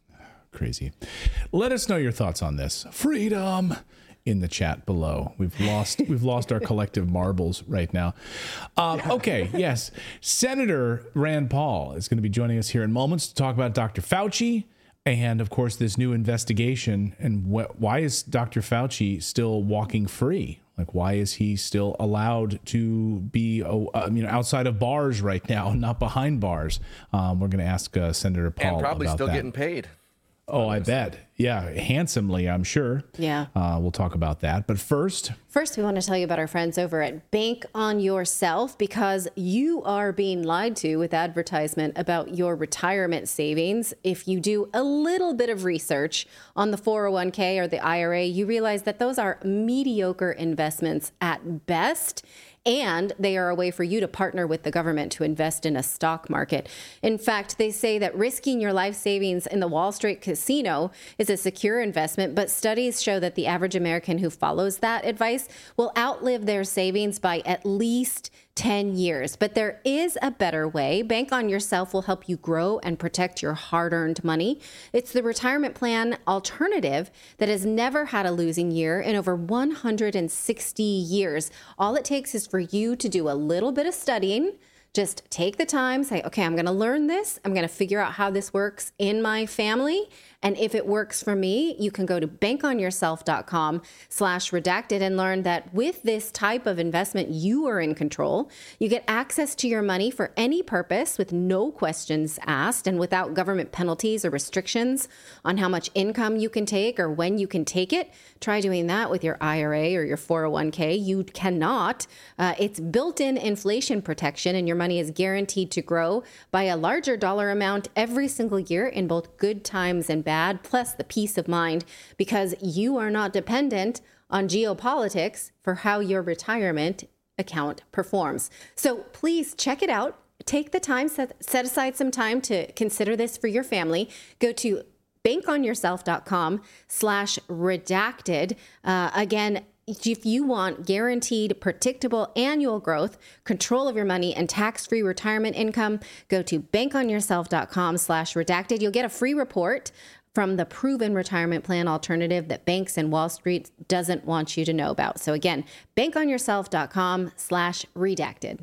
Crazy. Let us know your thoughts on this. Freedom in the chat below. We've lost we've lost our collective marbles right now. Um, okay, yes. Senator Rand Paul is going to be joining us here in moments to talk about Doctor Fauci and, of course, this new investigation. And wh- why is Doctor Fauci still walking free? Like, why is he still allowed to be, uh, you know, outside of bars right now, not behind bars? Um, we're going to ask uh, Senator Paul And probably about still that. getting paid. Oh, I bet. Yeah, handsomely, I'm sure. Yeah. Uh, we'll talk about that. But first, First, we want to tell you about our friends over at Bank on Yourself because you are being lied to with advertisement about your retirement savings. If you do a little bit of research on the four oh one k or the I R A, you realize that those are mediocre investments at best. And they are a way for you to partner with the government to invest in a stock market. In fact, they say that risking your life savings in the Wall Street casino is a secure investment, but studies show that the average American who follows that advice will outlive their savings by at least ten years. But there is a better way. Bank on Yourself will help you grow and protect your hard-earned money. It's the retirement plan alternative that has never had a losing year in over one hundred sixty years. All it takes is for you to do a little bit of studying. Just take the time, say, okay, I'm going to learn this. I'm going to figure out how this works in my family. And if it works for me, you can go to bankonyourself.com slash redacted and learn that with this type of investment, you are in control. You get access to your money for any purpose with no questions asked and without government penalties or restrictions on how much income you can take or when you can take it. Try doing that with your I R A or your four oh one k. You cannot. Uh, it's built-in inflation protection, and your money is guaranteed to grow by a larger dollar amount every single year in both good times and bad bad, plus the peace of mind, because you are not dependent on geopolitics for how your retirement account performs. So please check it out. Take the time, set, set aside some time to consider this for your family. Go to bankonyourself.com slash redacted. Uh, again, if you want guaranteed, predictable annual growth, control of your money, and tax-free retirement income, go to bankonyourself.com slash redacted. You'll get a free report from the proven retirement plan alternative that banks and Wall Street doesn't want you to know about. So again, bankonyourself.com slash redacted.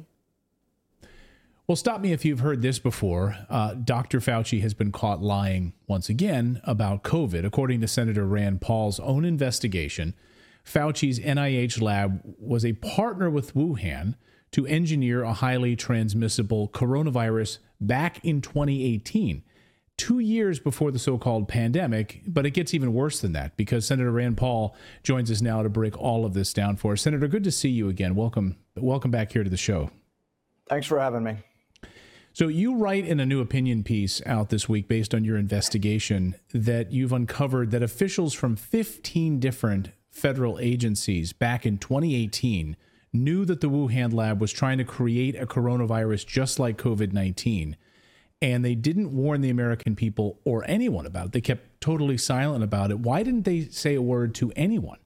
Well, stop me if you've heard this before. Uh, Doctor Fauci has been caught lying once again about COVID. According to Senator Rand Paul's own investigation, Fauci's N I H lab was a partner with Wuhan to engineer a highly transmissible coronavirus back in twenty eighteen, two years before the so-called pandemic. But it gets even worse than that, because Senator Rand Paul joins us now to break all of this down for us. Senator, good to see you again. Welcome, welcome back here to the show. Thanks for having me. So you write in a new opinion piece out this week based on your investigation that you've uncovered that officials from fifteen different federal agencies back in twenty eighteen knew that the Wuhan lab was trying to create a coronavirus just like COVID nineteen, and they didn't warn the American people or anyone about it. They kept totally silent about it. Why didn't they say a word to anyone?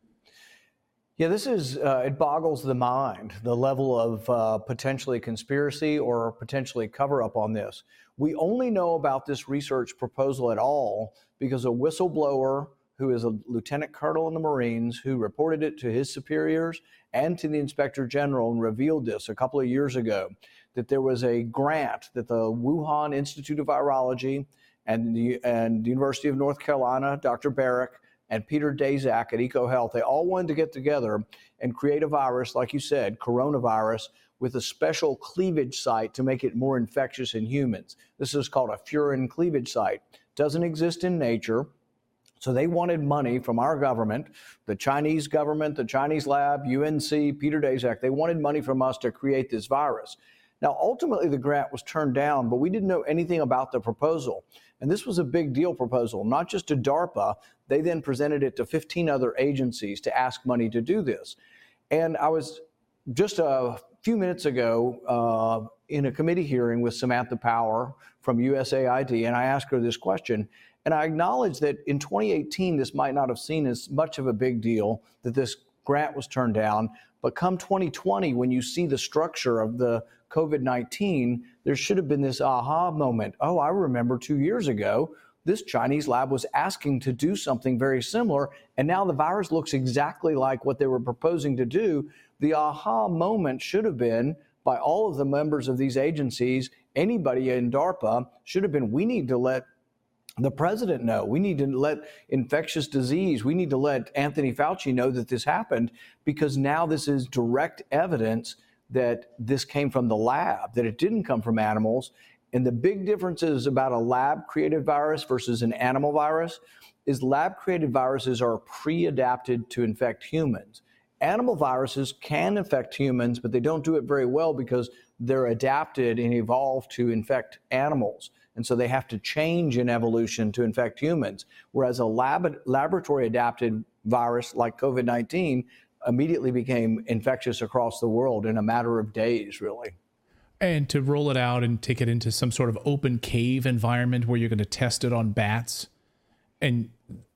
Yeah, this is, uh, it boggles the mind, the level of uh, potentially conspiracy or potentially cover up on this. We only know about this research proposal at all because a whistleblower who is a lieutenant colonel in the Marines who reported it to his superiors and to the inspector general and revealed this a couple of years ago, that there was a grant that the Wuhan Institute of Virology and the, and the University of North Carolina, Doctor Barrick, and Peter Daszak at EcoHealth, they all wanted to get together and create a virus, like you said, coronavirus, with a special cleavage site to make it more infectious in humans. This is called a furin cleavage site. Doesn't exist in nature. So they wanted money from our government, the Chinese government, the Chinese lab, U N C, Peter Daszak. They wanted money from us to create this virus. Now, ultimately, the grant was turned down, but we didn't know anything about the proposal. And this was a big deal proposal, not just to DARPA. They then presented it to fifteen other agencies to ask money to do this. And I was just a few minutes ago uh, in a committee hearing with Samantha Power from U S A I D, and I asked her this question. And I acknowledge that in twenty eighteen, this might not have seen as much of a big deal that this grant was turned down. But come twenty twenty, when you see the structure of the COVID nineteen, there should have been this aha moment. Oh, I remember two years ago, this Chinese lab was asking to do something very similar, and now the virus looks exactly like what they were proposing to do. The aha moment should have been, by all of the members of these agencies, anybody in DARPA, should have been, we need to let the president know. We need to let infectious disease, we need to let Anthony Fauci know that this happened, because now this is direct evidence that this came from the lab, that it didn't come from animals. And the big difference is about a lab-created virus versus an animal virus is lab-created viruses are pre-adapted to infect humans. Animal viruses can infect humans, but they don't do it very well because they're adapted and evolved to infect animals. And so they have to change in evolution to infect humans. Whereas a lab, laboratory-adapted virus like COVID nineteen immediately became infectious across the world in a matter of days, really. And to roll it out and take it into some sort of open cave environment where you're going to test it on bats. And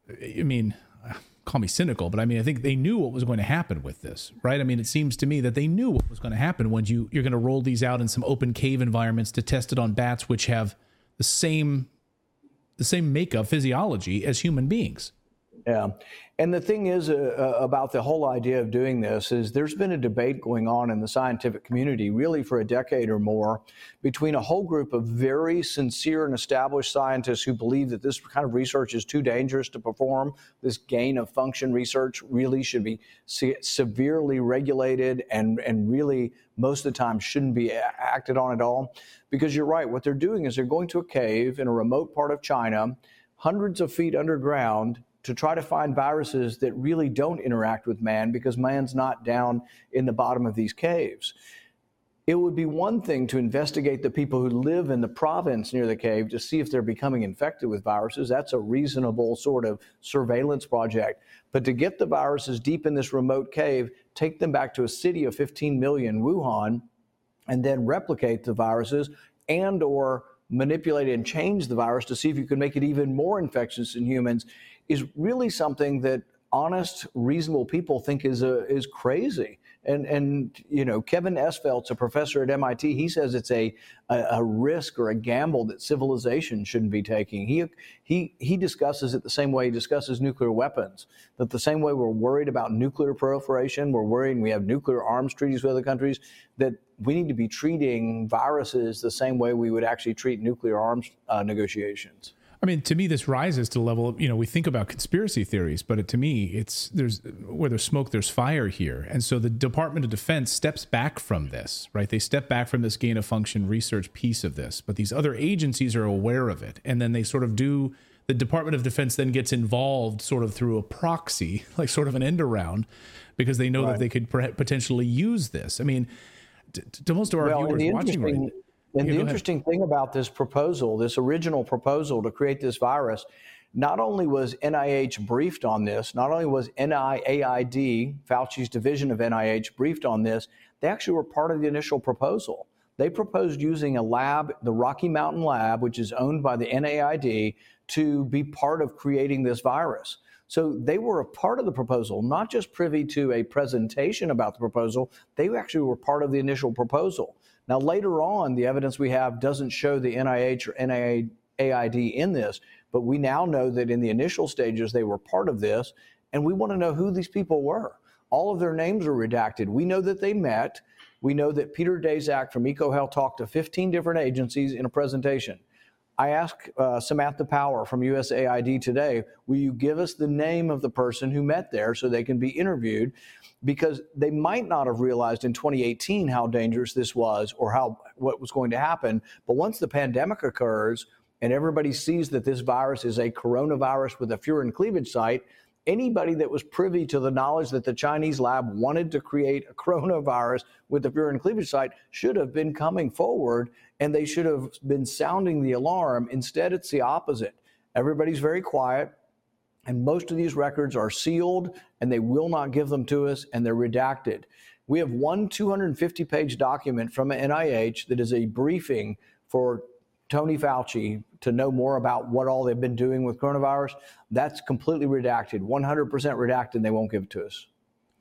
I mean, call me cynical, but I mean, I think they knew what was going to happen with this, right? I mean, it seems to me that they knew what was going to happen when you, you're going to roll these out in some open cave environments to test it on bats, which have the same, the same makeup, physiology as human beings. Yeah. And the thing is uh, about the whole idea of doing this is there's been a debate going on in the scientific community really for a decade or more between a whole group of very sincere and established scientists who believe that this kind of research is too dangerous to perform. This gain of function research really should be se- severely regulated and, and really most of the time shouldn't be acted on at all. Because you're right, what they're doing is they're going to a cave in a remote part of China, hundreds of feet underground, to try to find viruses that really don't interact with man because man's not down in the bottom of these caves. It would be one thing to investigate the people who live in the province near the cave to see if they're becoming infected with viruses. That's a reasonable sort of surveillance project. But to get the viruses deep in this remote cave, take them back to a city of fifteen million, Wuhan, and then replicate the viruses and or manipulate and change the virus to see if you can make it even more infectious in humans is really something that honest, reasonable people think is a, is crazy. And, and you know, Kevin Esvelt's a professor at M I T. He says it's a, a, a risk or a gamble that civilization shouldn't be taking. He, he, he discusses it the same way he discusses nuclear weapons, that the same way we're worried about nuclear proliferation, we're worried and we have nuclear arms treaties with other countries, that we need to be treating viruses the same way we would actually treat nuclear arms uh, negotiations. I mean, to me, this rises to the level of, you know, we think about conspiracy theories, but it, to me, it's there's where there's smoke, there's fire here. And so the Department of Defense steps back from this, right? They step back from this gain of function research piece of this, but these other agencies are aware of it. And then they sort of do, the Department of Defense then gets involved sort of through a proxy, like sort of an end around, because they know right. that they could potentially use this. I mean, to, to most of our well, viewers watching right now. And yeah, the interesting ahead. thing about this proposal, this original proposal to create this virus, not only was N I H briefed on this, not only was N I A I D, Fauci's division of N I H, briefed on this, they actually were part of the initial proposal. They proposed using a lab, the Rocky Mountain Lab, which is owned by the N I A I D, to be part of creating this virus. So they were a part of the proposal, not just privy to a presentation about the proposal, they actually were part of the initial proposal. Now, later on, the evidence we have doesn't show the N I H or N I A I D in this, but we now know that in the initial stages, they were part of this, and we want to know who these people were. All of their names are redacted. We know that they met. We know that Peter Daszak from EcoHealth talked to fifteen different agencies in a presentation. I asked uh, Samantha Power from U S A I D today, will you give us the name of the person who met there so they can be interviewed? Because they might not have realized in twenty eighteen how dangerous this was or how what was going to happen. But once the pandemic occurs and everybody sees that this virus is a coronavirus with a furin cleavage site, anybody that was privy to the knowledge that the Chinese lab wanted to create a coronavirus with the furin cleavage site should have been coming forward, and they should have been sounding the alarm. Instead, it's the opposite. Everybody's very quiet. And most of these records are sealed, and they will not give them to us, and they're redacted. We have one two hundred fifty page document from N I H that is a briefing for Tony Fauci to know more about what all they've been doing with coronavirus. That's completely redacted, one hundred percent redacted, and they won't give it to us.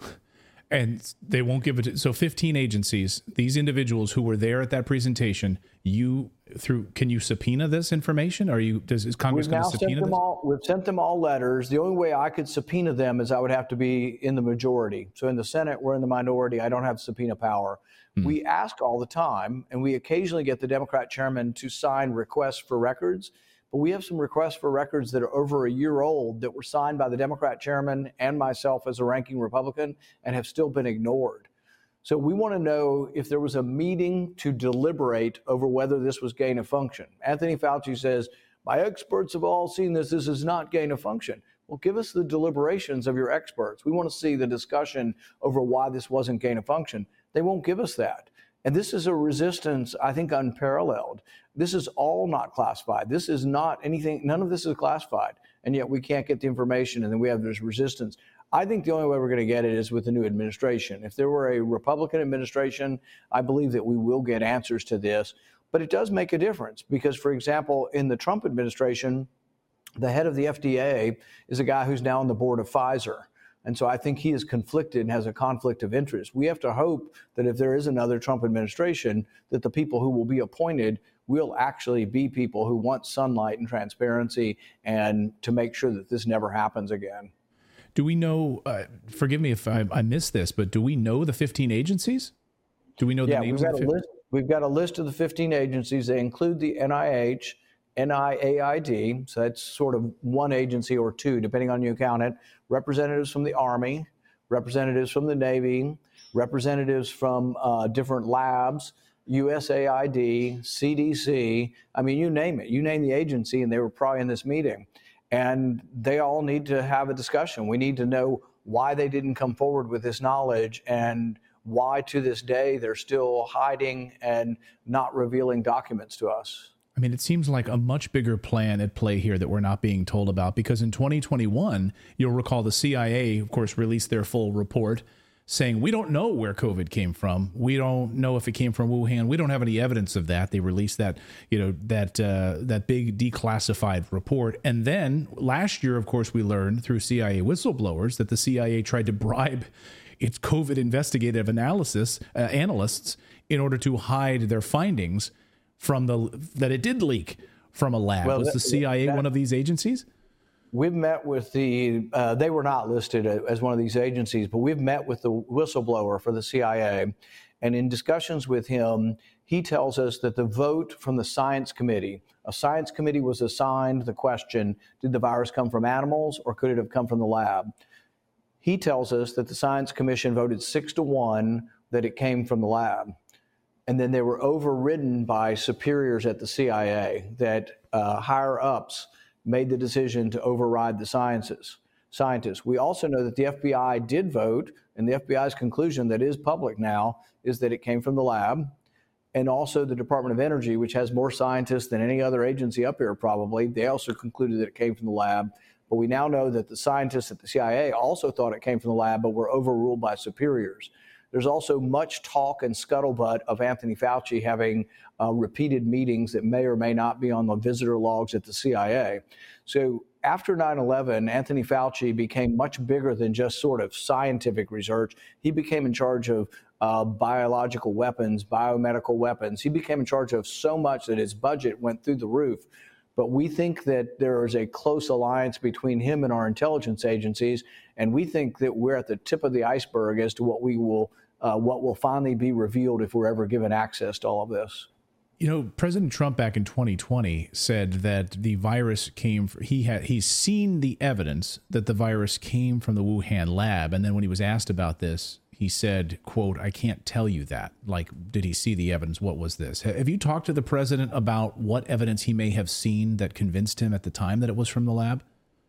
And they won't give it to, so fifteen agencies, these individuals who were there at that presentation, you through, can you subpoena this information? Are you, does, is Congress going to subpoena this? All, we've sent them all letters. The only way I could subpoena them is I would have to be in the majority. So in the Senate, we're in the minority. I don't have subpoena power. Hmm. We ask all the time, and we occasionally get the Democrat chairman to sign requests for records. But we have some requests for records that are over a year old that were signed by the Democrat chairman and myself as a ranking Republican and have still been ignored. So we want to know if there was a meeting to deliberate over whether this was gain of function. Anthony Fauci says, my experts have all seen this. This is not gain of function. Well, give us the deliberations of your experts. We want to see the discussion over why this wasn't gain of function. They won't give us that. And this is a resistance, I think, unparalleled. This is all not classified. This is not anything, none of this is classified. And yet we can't get the information, and then we have this resistance. I think the only way we're going to get it is with the new administration. If there were a Republican administration, I believe that we will get answers to this. But it does make a difference because, for example, in the Trump administration, the head of the F D A is a guy who's now on the board of Pfizer. And so I think he is conflicted and has a conflict of interest. We have to hope that if there is another Trump administration, that the people who will be appointed will actually be people who want sunlight and transparency and to make sure that this never happens again. Do we know, uh, forgive me if I, I missed this, but do we know the fifteen agencies? Do we know the yeah, names we've got of the a list. We've got a list of the fifteen agencies. They include the N I H, N I A I D, so that's sort of one agency or two, depending on you count it, representatives from the Army, representatives from the Navy, representatives from uh, different labs, U S A I D, C D C, I mean, you name it. You name the agency, and they were probably in this meeting. And they all need to have a discussion. We need to know why they didn't come forward with this knowledge and why to this day they're still hiding and not revealing documents to us. I mean, it seems like a much bigger plan at play here that we're not being told about, because in twenty twenty-one, you'll recall the C I A, of course, released their full report saying, we don't know where COVID came from. We don't know if it came from Wuhan. We don't have any evidence of that. They released that, you know, that uh, that big declassified report. And then last year, of course, we learned through C I A whistleblowers that the C I A tried to bribe its COVID investigative analysis uh, analysts in order to hide their findings from the that it did leak from a lab. Well, Was that, the C I A that, one of these agencies? We've met with the, uh, they were not listed as one of these agencies, but we've met with the whistleblower for the C I A. And in discussions with him, he tells us that the vote from the science committee, a science committee was assigned the question, did the virus come from animals or could it have come from the lab? He tells us that the science commission voted six to one that it came from the lab. And then they were overridden by superiors at the C I A, that uh, higher ups made the decision to override the sciences, scientists. We also know that the F B I did vote, and the F B I's conclusion that is public now is that it came from the lab. And also the Department of Energy, which has more scientists than any other agency up here probably, they also concluded that it came from the lab. But we now know that the scientists at the C I A also thought it came from the lab, but were overruled by superiors. There's also much talk and scuttlebutt of Anthony Fauci having uh, repeated meetings that may or may not be on the visitor logs at the C I A. So after nine eleven, Anthony Fauci became much bigger than just sort of scientific research. He became in charge of uh, biological weapons, biomedical weapons. He became in charge of so much that his budget went through the roof. But we think that there is a close alliance between him and our intelligence agencies, and we think that we're at the tip of the iceberg as to what we will, uh, what will finally be revealed if we're ever given access to all of this. You know, President Trump back in twenty twenty said that the virus came. From, he had he's seen the evidence that the virus came from the Wuhan lab, and then when he was asked about this, he said, quote, I can't tell you that. Like, did he see the evidence? What was this? Have you talked to the president about what evidence he may have seen that convinced him at the time that it was from the lab?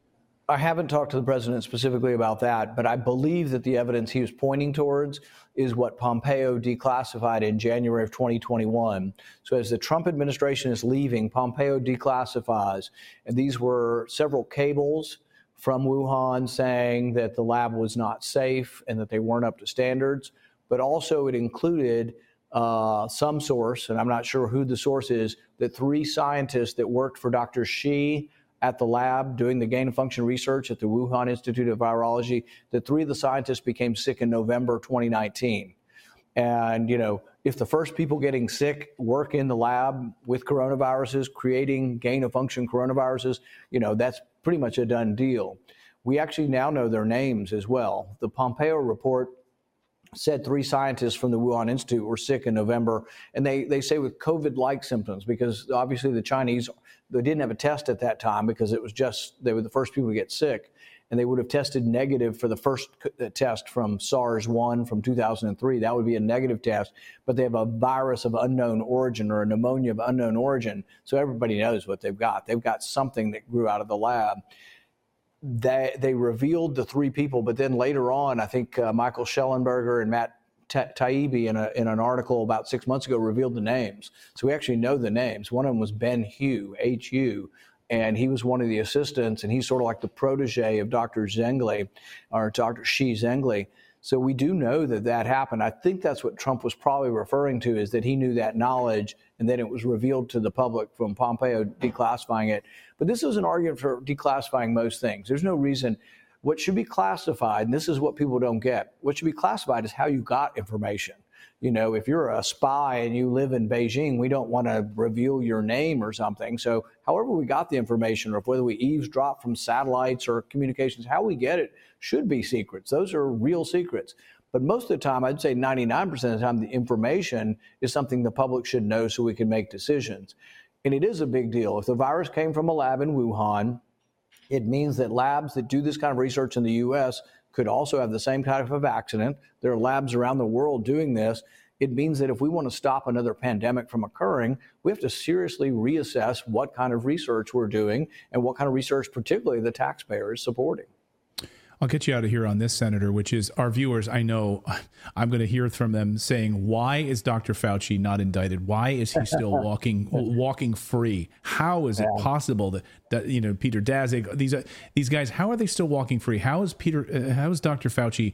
I haven't talked to the president specifically about that, but I believe that the evidence he was pointing towards is what Pompeo declassified in January of twenty twenty-one. So as the Trump administration is leaving, Pompeo declassifies, and these were several cables from Wuhan saying that the lab was not safe and that they weren't up to standards, but also it included uh, some source, and I'm not sure who the source is, that three scientists that worked for Doctor Shi at the lab doing the gain of function research at the Wuhan Institute of Virology, that three of the scientists became sick in November twenty nineteen. And, you know, if the first people getting sick work in the lab with coronaviruses, creating gain of function coronaviruses, you know, that's pretty much a done deal. We actually now know their names as well. The Pompeo report said three scientists from the Wuhan Institute were sick in November, and they, they say with COVID-like symptoms, because obviously the Chinese, they didn't have a test at that time because it was just, they were the first people to get sick, and they would have tested negative for the first test from SARS one from two thousand three. That would be a negative test, but they have a virus of unknown origin or a pneumonia of unknown origin, so everybody knows what they've got. They've got something that grew out of the lab. They, they revealed the three people, but then later on, I think uh, Michael Schellenberger and Matt Taibbi in, a, in an article about six months ago revealed the names. So we actually know the names. One of them was Ben Hu, H U, and he was one of the assistants, and he's sort of like the protege of Doctor Zengli, or Doctor Shi Zengli. So we do know that that happened. I think that's what Trump was probably referring to, is that he knew that knowledge, and then it was revealed to the public from Pompeo declassifying it. But this is an argument for declassifying most things. There's no reason. What should be classified, and this is what people don't get, what should be classified is how you got information. You know, if you're a spy and you live in Beijing, we don't want to reveal your name or something. So however we got the information, or whether we eavesdrop from satellites or communications, how we get it should be secrets. Those are real secrets. But most of the time, I'd say ninety-nine percent of the time, the information is something the public should know so we can make decisions. And it is a big deal. If the virus came from a lab in Wuhan, it means that labs that do this kind of research in the U S could also have the same type of accident. There are labs around the world doing this. It means that if we want to stop another pandemic from occurring, we have to seriously reassess what kind of research we're doing and what kind of research particularly the taxpayer is supporting. I'll get you out of here on this, Senator, which is our viewers. I know I'm going to hear from them saying, why is Doctor Fauci not indicted? Why is he still walking walking free? How is it possible that, that you know, Peter Daszak, these these guys, how are they still walking free? How is Peter, uh, how is Doctor Fauci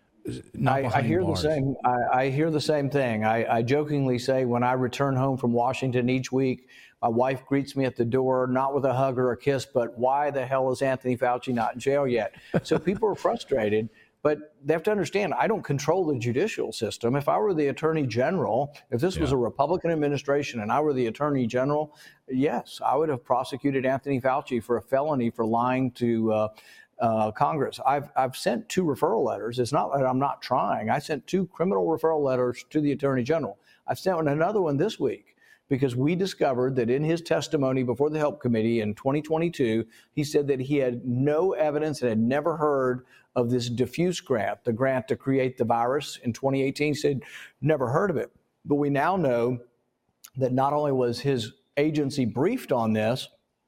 not I, I hear bars? the same. I, I hear the same thing. I, I jokingly say when I return home from Washington each week, my wife greets me at the door, not with a hug or a kiss, but why the hell is Anthony Fauci not in jail yet? So people are frustrated, but they have to understand, I don't control the judicial system. If I were the Attorney General, if this yeah. was a Republican administration and I were the Attorney General, yes, I would have prosecuted Anthony Fauci for a felony for lying to uh, uh, Congress. I've I've sent two referral letters. It's not that I'm not trying. I sent two criminal referral letters to the Attorney General. I've sent another one this week, because we discovered that in his testimony before the Help Committee in twenty twenty-two, he said that he had no evidence and had never heard of this diffuse grant, the grant to create the virus. In twenty eighteen, he said, never heard of it. But we now know that not only was his agency briefed on this,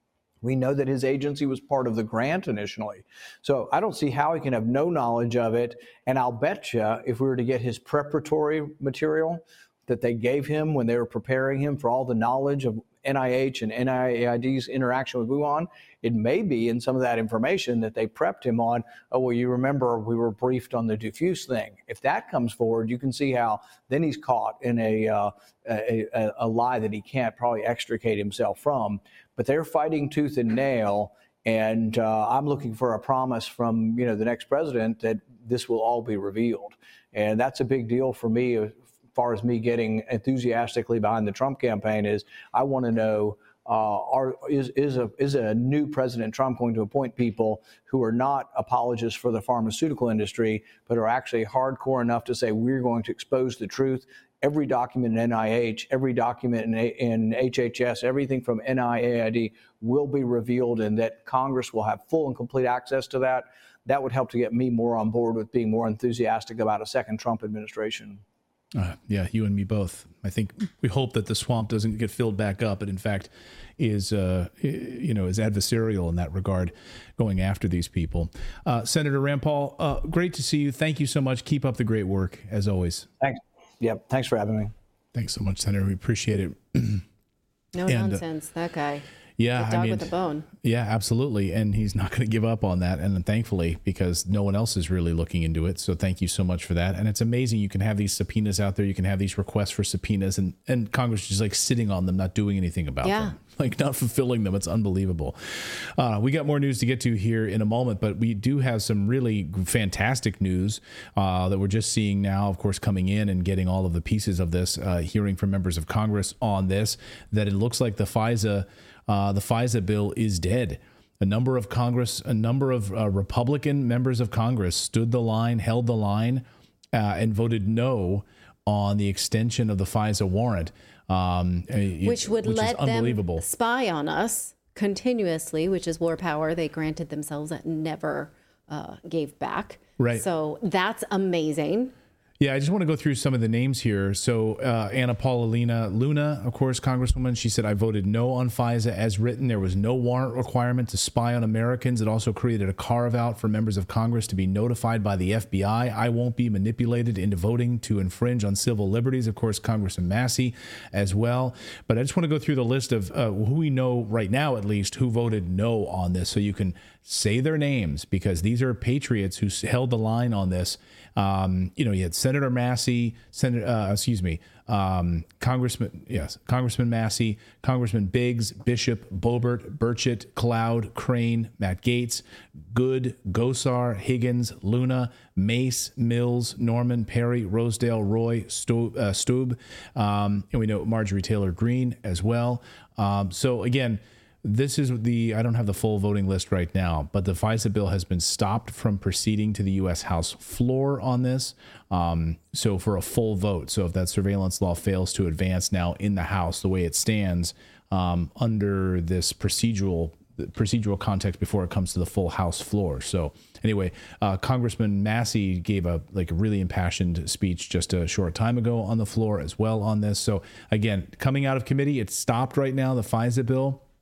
we know that his agency was part of the grant initially. So I don't see how he can have no knowledge of it. And I'll bet you if we were to get his preparatory material that they gave him when they were preparing him for all the knowledge of N I H and N I A I D's interaction with Wuhan, it may be in some of that information that they prepped him on, oh, well, you remember we were briefed on the diffuse thing. If that comes forward, you can see how then he's caught in a, uh, a, a, a lie that he can't probably extricate himself from. But they're fighting tooth and nail, and uh, I'm looking for a promise from, you know, the next president that this will all be revealed. And that's a big deal for me. As far as me getting enthusiastically behind the Trump campaign is, I want to know, uh, are, is, is, a, is a new President Trump going to appoint people who are not apologists for the pharmaceutical industry, but are actually hardcore enough to say, we're going to expose the truth. Every document in N I H, every document in, in H H S, everything from N I A I D will be revealed, and that Congress will have full and complete access to that. That would help to get me more on board with being more enthusiastic about a second Trump administration. Uh, yeah, you and me both. I think we hope that the swamp doesn't get filled back up, and in fact is, uh, you know, is adversarial in that regard, going after these people. Uh, Senator Rand Paul, uh, great to see you. Thank you so much. Keep up the great work, as always. Thanks. Yep. Thanks for having me. Thanks so much, Senator. We appreciate it. No and, nonsense. Uh, that guy. Yeah, the dog I mean, with a bone. Yeah, absolutely. And he's not going to give up on that. And thankfully, because no one else is really looking into it. So thank you so much for that. And it's amazing. You can have these subpoenas out there. You can have these requests for subpoenas, and, and Congress is just like sitting on them, not doing anything about yeah. them, like not fulfilling them. It's unbelievable. Uh, we got more news to get to here in a moment, but we do have some really fantastic news uh, that we're just seeing now, of course, coming in and getting all of the pieces of this, uh, hearing from members of Congress on this, that it looks like the FISA Uh, the FISA bill is dead. A number of Congress, a number of uh, Republican members of Congress stood the line, held the line, uh, and voted no on the extension of the FISA warrant, um, which would which let them spy on us continuously, which is war power they granted themselves that never uh, gave back. Right. So that's amazing. Yeah, I just want to go through some of the names here. So uh, Anna Paulina Luna, of course, Congresswoman, she said, I voted no on FISA as written. There was no warrant requirement to spy on Americans. It also created a carve-out for members of Congress to be notified by the F B I. I won't be manipulated into voting to infringe on civil liberties. Of course, Congressman Massey as well. But I just want to go through the list of uh, who we know right now, at least, who voted no on this, so you can say their names, because these are patriots who held the line on this. Um, you know, you had Senator Massey, Senator, uh, excuse me, um, Congressman, yes, Congressman Massey, Congressman Biggs, Bishop, Boebert, Burchett, Cloud, Crane, Matt Gaetz, Good, Gosar, Higgins, Luna, Mace, Mills, Norman, Perry, Rosedale, Roy, Stub, uh, Stub, um, and we know Marjorie Taylor Greene as well. Um, so again, this is the, I don't have the full voting list right now, but the FISA bill has been stopped from proceeding to the U S House floor on this. Um, so for a full vote. So if that surveillance law fails to advance now in the House, the way it stands um, under this procedural procedural context before it comes to the full House floor. So anyway, uh, Congressman Massey gave a like a really impassioned speech just a short time ago on the floor as well on this. So again, coming out of committee, it's stopped right now, the FISA bill.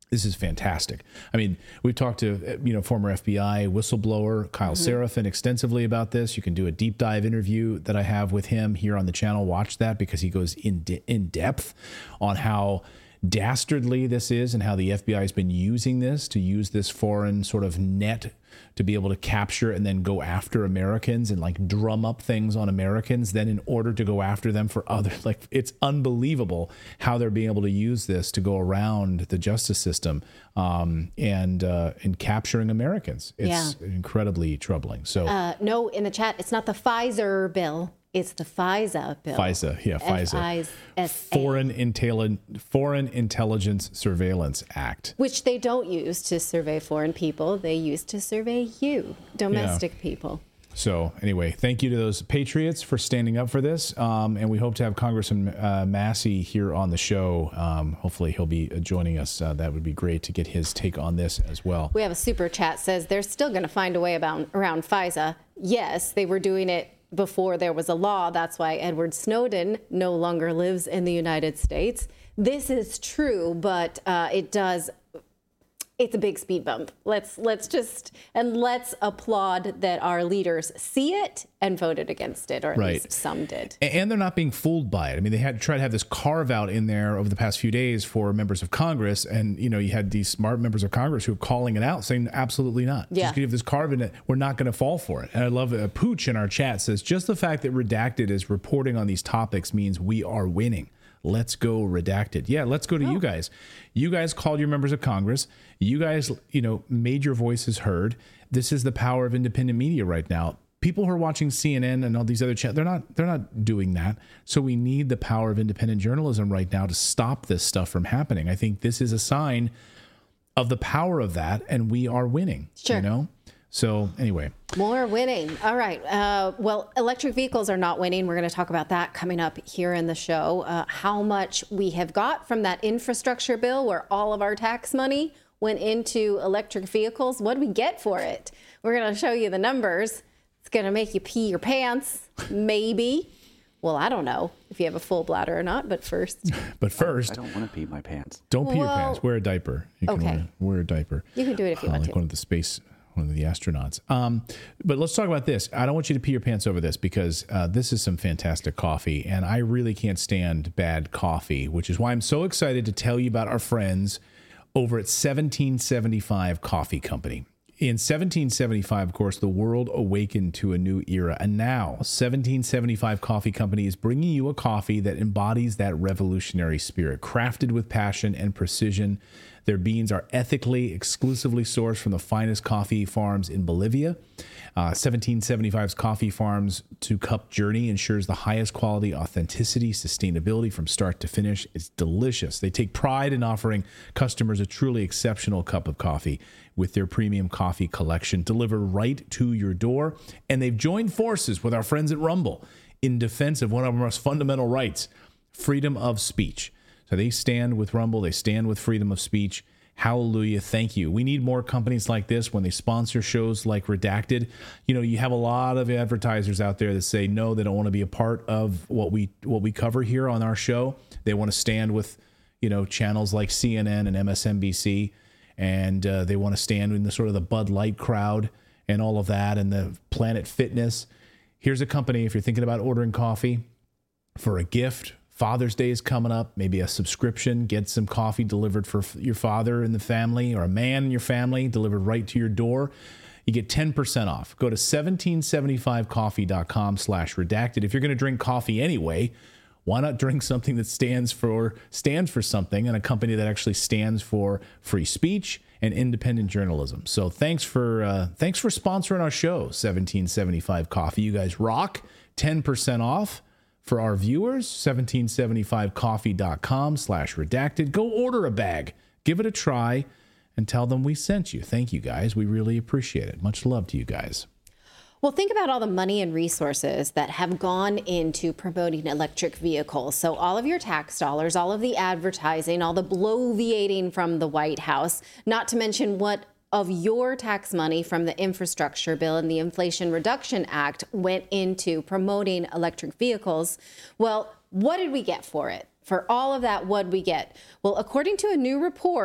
This is fantastic. I mean, we've talked to, you know, former F B I whistleblower Kyle mm-hmm. Seraphin extensively about this. You can do a deep dive interview that I have with him here on the channel. Watch that because he goes in de- in depth on how dastardly this is and how the F B I has been using this to use this foreign sort of net to be able to capture and then go after Americans and like drum up things on Americans then in order to go after them for other, like it's unbelievable how they're being able to use this to go around the justice system um, and uh, and capturing Americans. It's yeah. incredibly troubling. So uh, no, in the chat, it's not the Pfizer bill. It's the FISA bill. FISA, yeah, FISA. F I S A. Foreign, Intelli- Foreign Intelligence Surveillance Act. Which they don't use to survey foreign people. They use to survey you, domestic yeah. people. So anyway, thank you to those patriots for standing up for this. Um, and we hope to have Congressman uh, Massey here on the show. Um, hopefully he'll be joining us. Uh, that would be great to get his take on this as well. We have a super chat says they're still going to find a way about around FISA. Yes, they were doing it before there was a law. That's why Edward Snowden no longer lives in the United States. This is true, but uh, it does, it's a big speed bump. Let's let's just, and let's applaud that our leaders see it and voted against it, or at right. least some did. And they're not being fooled by it. I mean, they had to try to have this carve out in there over the past few days for members of Congress. And, you know, you had these smart members of Congress who are calling it out, saying absolutely not. Yeah. Just give this carve in it. We're not going to fall for it. And I love it. Pooch in our chat says, just the fact that Redacted is reporting on these topics means we are winning. Let's go Redacted. Yeah, let's go to oh. you guys. You guys called your members of Congress. You guys, you know, made your voices heard. This is the power of independent media right now. People who are watching C N N and all these other channels, they're not they're not doing that. So we need the power of independent journalism right now to stop this stuff from happening. I think this is a sign of the power of that, and we are winning. Sure. You know? So anyway. More winning. All right. Uh, well, electric vehicles are not winning. We're going to talk about that coming up here in the show. Uh, how much we have got from that infrastructure bill where all of our tax money went into electric vehicles. What do we get for it? We're going to show you the numbers. It's going to make you pee your pants, maybe. Well, I don't know if you have a full bladder or not, but first. But first. I don't want to pee my pants. Don't pee well, your pants. Wear a diaper. You can okay. wear, wear a diaper. You can do it if you uh, want like to. One of the space, one of the astronauts. Um, but let's talk about this. I don't want you to pee your pants over this because uh, this is some fantastic coffee. And I really can't stand bad coffee, which is why I'm so excited to tell you about our friends over at seventeen seventy-five Coffee Company. In seventeen seventy-five, of course, the world awakened to a new era. And now, seventeen seventy-five Coffee Company is bringing you a coffee that embodies that revolutionary spirit, crafted with passion and precision. Their beans are ethically, exclusively sourced from the finest coffee farms in Bolivia. Uh, seventeen seventy-five's Coffee Farms to Cup journey ensures the highest quality, authenticity, sustainability from start to finish. It's delicious. They take pride in offering customers a truly exceptional cup of coffee with their premium coffee collection delivered right to your door. And they've joined forces with our friends at Rumble in defense of one of our most fundamental rights, freedom of speech. So they stand with Rumble. They stand with freedom of speech. Hallelujah. Thank you. We need more companies like this when they sponsor shows like Redacted. You know, you have a lot of advertisers out there that say, no, they don't want to be a part of what we what we cover here on our show. They want to stand with, you know, channels like C N N and M S N B C. And uh, they want to stand in the sort of the Bud Light crowd and all of that and the Planet Fitness. Here's a company, if you're thinking about ordering coffee for a gift, Father's Day is coming up, maybe a subscription, get some coffee delivered for your father in the family or a man in your family delivered right to your door. You get ten percent off. Go to seventeen seventy-five coffee dot com slash redacted. If you're going to drink coffee anyway, why not drink something that stands for stands for something and a company that actually stands for free speech and independent journalism? So thanks for uh, thanks for sponsoring our show, seventeen seventy-five Coffee. You guys rock. ten percent off for our viewers, seventeen seventy-five coffee dot com slash redacted. Go order a bag. Give it a try and tell them we sent you. Thank you, guys. We really appreciate it. Much love to you guys. Well, think about all the money and resources that have gone into promoting electric vehicles. So all of your tax dollars, all of the advertising, all the bloviating from the White House, not to mention what of your tax money from the infrastructure bill and the Inflation Reduction Act went into promoting electric vehicles. Well, what did we get for it? For all of that, what did we get? Well, according to a new report,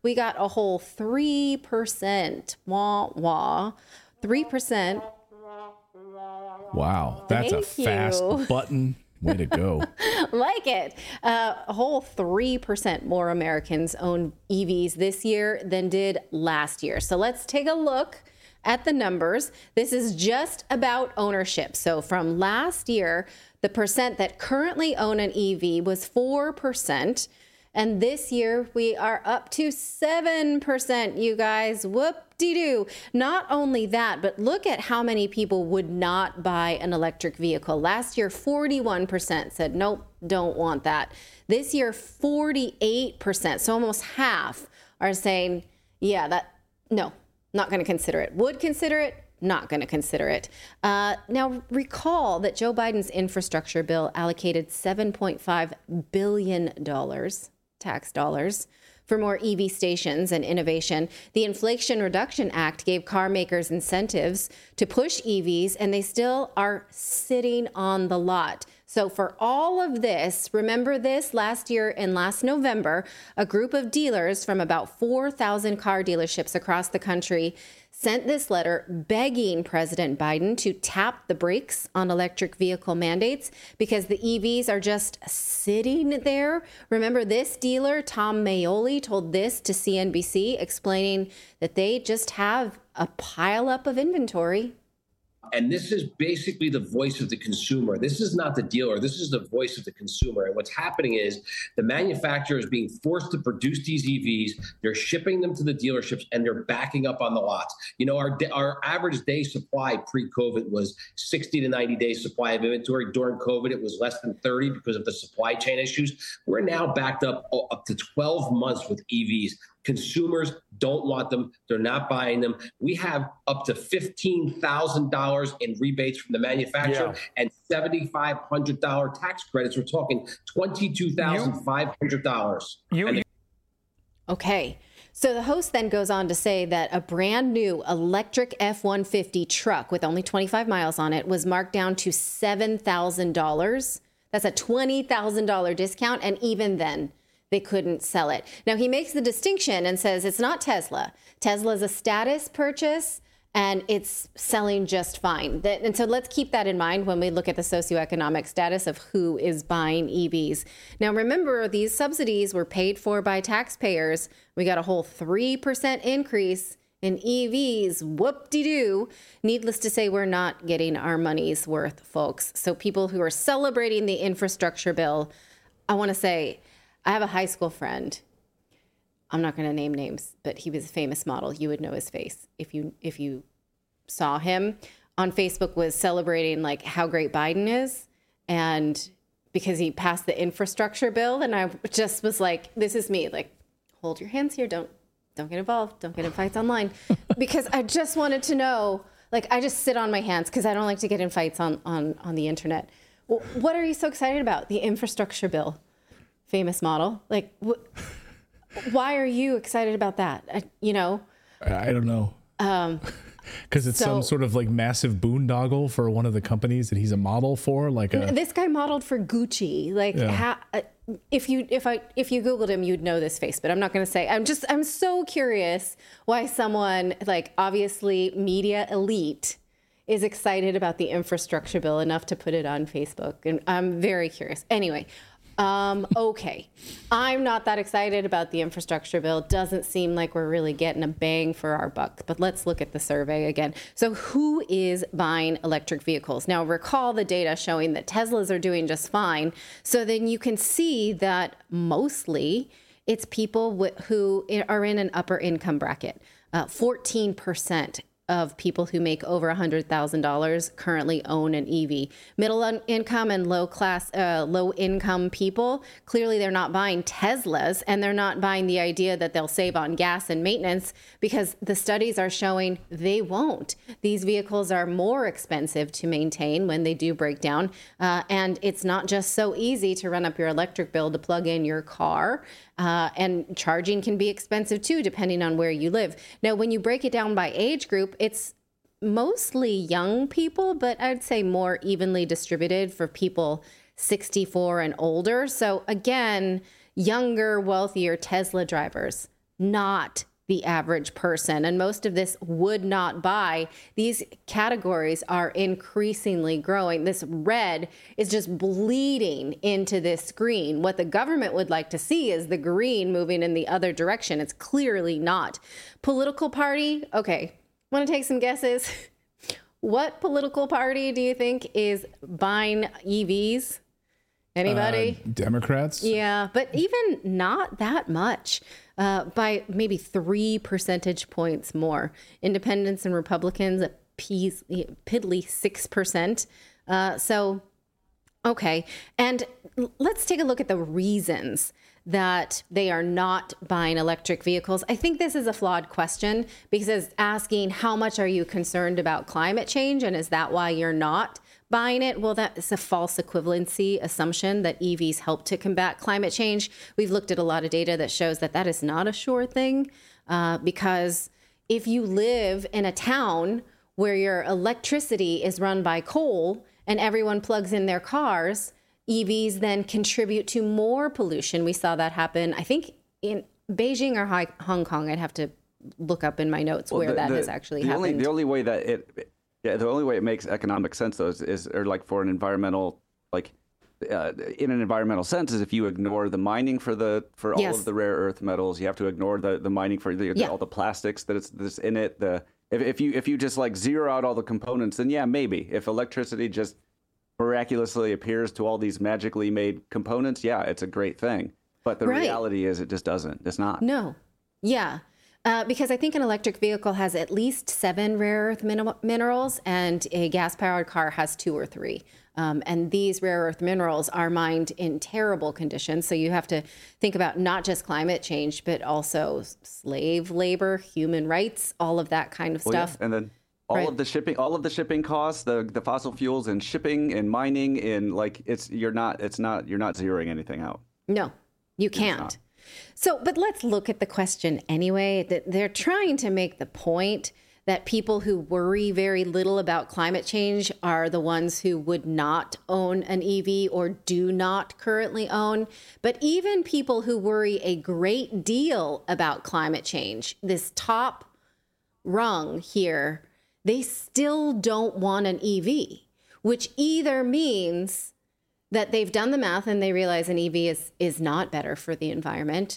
we got a whole three percent. Wah, wah. three percent. Wow. That's Thank a fast you. button. Way to go. Like it. Uh, a whole three percent more Americans own E Vs this year than did last year. So let's take a look at the numbers. This is just about ownership. So from last year, the percent that currently own an E V was four percent. And this year we are up to seven percent, you guys. Whoop-de-doo. Not only that, but look at how many people would not buy an electric vehicle. Last year, forty-one percent said, nope, don't want that. This year, forty-eight percent, so almost half, are saying, yeah, that, no, not going to consider it. Would consider it, not going to consider it. Uh, now, recall that Joe Biden's infrastructure bill allocated seven point five billion dollars, tax dollars, for more E V stations and innovation. The Inflation Reduction Act gave car makers incentives to push E Vs, and they still are sitting on the lot. So for all of this, remember this, last year and last November, a group of dealers from about four thousand car dealerships across the country sent this letter begging President Biden to tap the brakes on electric vehicle mandates because the E Vs are just sitting there. Remember, this dealer, Tom Maioli, told this to C N B C, explaining that they just have a pileup of inventory. And this is basically the voice of the consumer. This is not the dealer. This is the voice of the consumer. And what's happening is the manufacturer is being forced to produce these E Vs. They're shipping them to the dealerships, and they're backing up on the lots. You know, our our average day supply pre-COVID was sixty to ninety days supply of inventory. During COVID, it was less than thirty because of the supply chain issues. We're now backed up up to twelve months with E Vs. Consumers don't want them. They're not buying them. We have up to fifteen thousand dollars in rebates from the manufacturer yeah. and seven thousand five hundred dollars tax credits. We're talking twenty-two thousand five hundred dollars. You, you, okay. So the host then goes on to say that a brand new electric F one fifty truck with only twenty-five miles on it was marked down to seven thousand dollars. That's a twenty thousand dollars discount. And even then, they couldn't sell it. Now, he makes the distinction and says it's not Tesla. Tesla is a status purchase, and it's selling just fine. And so let's keep that in mind when we look at the socioeconomic status of who is buying E Vs. Now, remember, these subsidies were paid for by taxpayers. We got a whole three percent increase in E Vs. Whoop-de-doo. Needless to say, we're not getting our money's worth, folks. So people who are celebrating the infrastructure bill, I want to say, I have a high school friend. I'm not going to name names, but he was a famous model. You would know his face if you if you saw him on Facebook. Was celebrating like how great Biden is, and because he passed the infrastructure bill. And I just was like, "This is me. Like, hold your hands here. Don't don't get involved. Don't get in fights online," because I just wanted to know. Like, I just sit on my hands because I don't like to get in fights on on on the internet. Well, what are you so excited about? The infrastructure bill. Famous model. Like, wh- why are you excited about that? I, you know, I don't know. Um, because it's so, some sort of like massive boondoggle for one of the companies that he's a model for. Like a, this guy modeled for Gucci. Like, yeah. how, uh, if you if I if you Googled him, you'd know this face. But I'm not going to say. I'm just I'm so curious why someone like obviously media elite is excited about the infrastructure bill enough to put it on Facebook, and I'm very curious. Anyway. Um, okay. I'm not that excited about the infrastructure bill. It doesn't seem like we're really getting a bang for our buck, but let's look at the survey again. So who is buying electric vehicles? Now, recall the data showing that Teslas are doing just fine. So then you can see that mostly it's people wh- who are in an upper income bracket. Uh, fourteen percent of people who make over one hundred thousand dollars currently own an E V. Middle income and low class, uh, low income people, clearly they're not buying Teslas, and they're not buying the idea that they'll save on gas and maintenance because the studies are showing they won't. These vehicles are more expensive to maintain when they do break down. Uh, and it's not just so easy to run up your electric bill to plug in your car. Uh, and charging can be expensive too, depending on where you live. Now, when you break it down by age group, it's mostly young people, but I'd say more evenly distributed for people sixty-four and older. So again, younger, wealthier Tesla drivers not the average person. And most of this would not buy. These categories are increasingly growing. This red is just bleeding into this green. What the government would like to see is the green moving in the other direction. It's clearly not. Political party, okay, want to take some guesses? What political party do you think is buying E Vs? Anybody? Uh, Democrats? Yeah, but even not that much, uh, by maybe three percentage points more. Independents and Republicans, a piece, piddly six percent. Uh, so, okay. And let's take a look at the reasons that they are not buying electric vehicles. I think this is a flawed question because it's asking how much are you concerned about climate change, and is that why you're not buying it? Well, that is a false equivalency assumption that E Vs help to combat climate change. We've looked at a lot of data that shows that that is not a sure thing, uh, because if you live in a town where your electricity is run by coal and everyone plugs in their cars, E Vs then contribute to more pollution. We saw that happen, I think, in Beijing or Hong Kong. I'd have to look up in my notes well, where the, that the, has actually the happened. Only, the only way that it... Yeah, the only way it makes economic sense, though, is, is or like for an environmental, like uh, in an environmental sense, is if you ignore the mining for the for all yes. of the rare earth metals, you have to ignore the, the mining for the, yeah. all the plastics that it's that's in it. The if, if you if you just like zero out all the components, then yeah, maybe if electricity just miraculously appears to all these magically made components, yeah, it's a great thing. But the right. reality is, it just doesn't. It's not. No. Yeah. Uh, because I think an electric vehicle has at least seven rare earth min- minerals, and a gas-powered car has two or three. Um, and these rare earth minerals are mined in terrible conditions. So you have to think about not just climate change, but also slave labor, human rights, all of that kind of well, stuff. Yeah. And then all right. of the shipping, all of the shipping costs, the the fossil fuels and shipping and mining, and like it's you're not it's not you're not zeroing anything out. No, you can't. So, but let's look at the question anyway. That they're trying to make the point that people who worry very little about climate change are the ones who would not own an E V or do not currently own. But even people who worry a great deal about climate change, this top rung here, they still don't want an E V, which either means that they've done the math and they realize an E V is, is not better for the environment,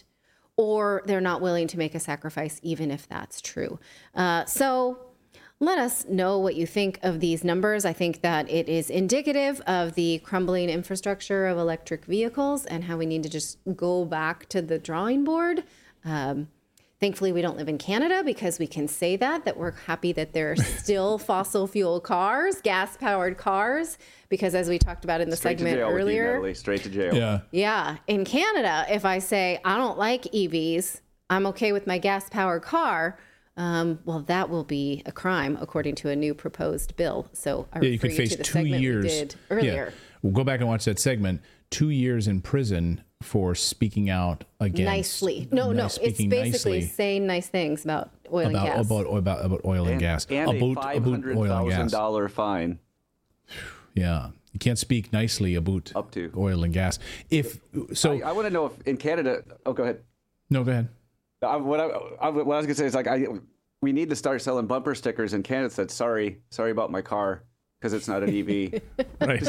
or they're not willing to make a sacrifice, even if that's true. Uh, so let us know what you think of these numbers. I think that it is indicative of the crumbling infrastructure of electric vehicles and how we need to just go back to the drawing board. Um, Thankfully, we don't live in Canada because we can say that, that we're happy that there are still fossil fuel cars, gas-powered cars, because as we talked about in the Straight segment earlier. You, Straight to jail. Yeah. Yeah. In Canada, if I say I don't like E Vs, I'm okay with my gas-powered car, um, well, that will be a crime, according to a new proposed bill. So I yeah, you could refer face to the two segment years. we did earlier. Yeah. We'll go back and watch that segment. Two years in prison for speaking out against nicely. No, nice, no, it's basically nicely saying nice things about oil about, and gas. About, about, about oil and, and gas. And about, a five hundred thousand dollars fine. Yeah. You can't speak nicely about Up to. oil and gas. If so, I, I want to know if in Canada. Oh, go ahead. No, go ahead. I, what, I, I, what I was gonna say is like I, we need to start selling bumper stickers in Canada that said sorry, sorry about my car, because it's not an E V. Right.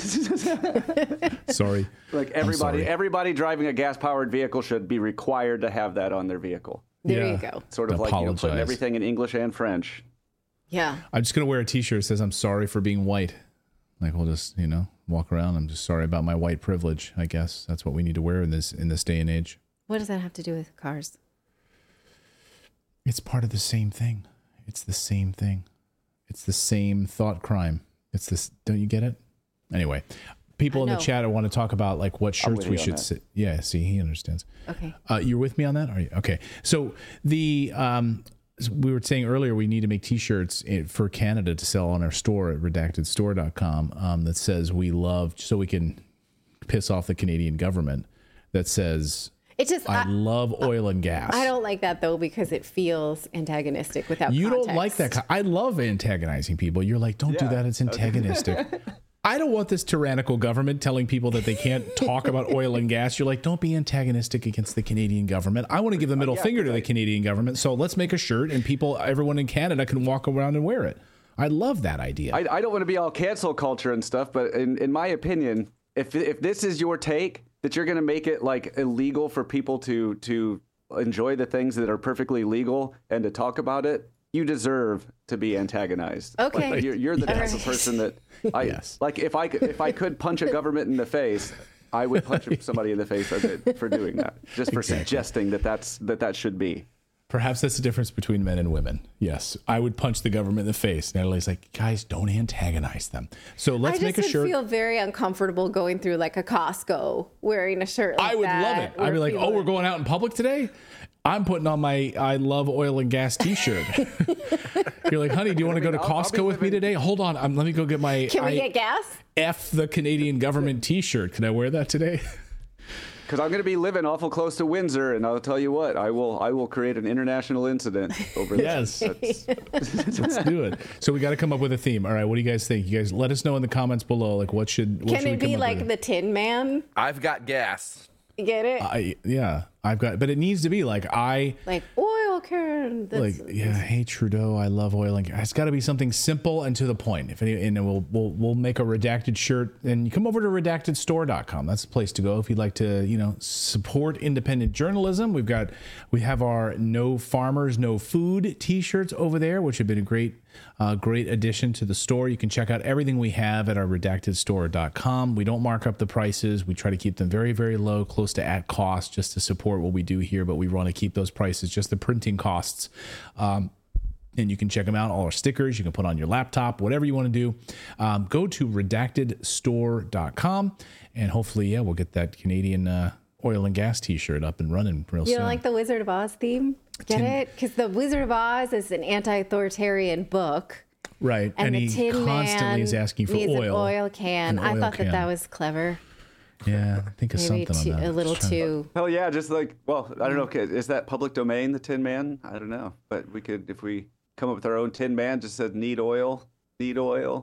Sorry. Like everybody, sorry. everybody driving a gas-powered vehicle should be required to have that on their vehicle. There yeah. you go. Sort of Apologize. like you know, putting everything in English and French. Yeah. I'm just gonna wear a T-shirt that says "I'm sorry for being white." Like we'll just, you know, walk around. I'm just sorry about my white privilege. I guess that's what we need to wear in this in this day and age. What does that have to do with cars? It's part of the same thing. It's the same thing. It's the same thought crime. It's this. Don't you get it? Anyway, people in the chat want to talk about like what shirts we should sit. Yeah, see, he understands. Okay. Uh, you're with me on that? Are you? Okay. So the um, we were saying earlier we need to make T-shirts for Canada to sell on our store at redacted store dot com um, that says we love, so we can piss off the Canadian government. That says. It just, I, I love oil and gas. I don't like that, though, because it feels antagonistic without You context. don't like that. I love antagonizing people. You're like, don't Yeah. do that. It's antagonistic. I don't want this tyrannical government telling people that they can't talk about oil and gas. You're like, don't be antagonistic against the Canadian government. I want to give the middle yeah, finger to the Canadian government. So let's make a shirt and people, everyone in Canada can walk around and wear it. I love that idea. I, I don't want to be all cancel culture and stuff, but in, in my opinion, if if this is your take, that you're going to make it like illegal for people to to enjoy the things that are perfectly legal and to talk about it, you deserve to be antagonized. Okay. Like, you're, you're the type of person that I yes. like. If I could, if I could punch a government in the face, I would punch somebody in the face for doing that, just for exactly. suggesting that that's that that should be. Perhaps that's the difference between men and women. Yes, I would punch the government in the face. Natalie's like, guys, don't antagonize them. So let's make a shirt. I just feel very uncomfortable going through like a Costco wearing a shirt like I would that, love it. I'd be like, oh, we're going out in public today? I'm putting on my I love oil and gas t-shirt. You're like, honey, do you want to go to Costco with me today? Hold on. Um, let me go get my Can we I, get gas? F the Canadian government t-shirt. Can I wear that today? Because I'm going to be living awful close to Windsor, and I'll tell you what, I will I will create an international incident over this. Yes. Let's do it. So we got to come up with a theme. All right, what do you guys think? You guys let us know in the comments below. Like, what should what Can should it be like the Tin Man? I've got gas. You get it? I, yeah, I've got, but it needs to be like I like oil can. Like yeah, hey Trudeau, I love oil and gas. It's got to be something simple and to the point. If any, and we'll we'll we'll make a redacted shirt, and you come over to redacted store dot com. That's the place to go if you'd like to, you know, support independent journalism. We've got we have our No Farmers, No Food t-shirts over there, which have been a great. Uh, great addition to the store. You can check out everything we have at our redacted store dot com. We don't mark up the prices. We try to keep them very, very low, close to at cost, just to support what we do here. But we want to keep those prices, just the printing costs. Um, and you can check them out. All our stickers you can put on your laptop, whatever you want to do. Um, go to redacted store dot com, and hopefully, yeah, we'll get that Canadian uh, oil and gas t-shirt up and running real you soon. You don't like the Wizard of Oz theme? Get Tin- it? Because the Wizard of Oz is an anti-authoritarian book. Right. And, and the he Tin constantly Man is asking for needs oil. An oil can. An oil I thought can. that that was clever. Yeah, I think of Maybe something too, on that. A little too. Hell yeah, just like, well, I don't know. Is that public domain, the Tin Man? I don't know. But we could, if we come up with our own Tin Man, just said need oil, need oil.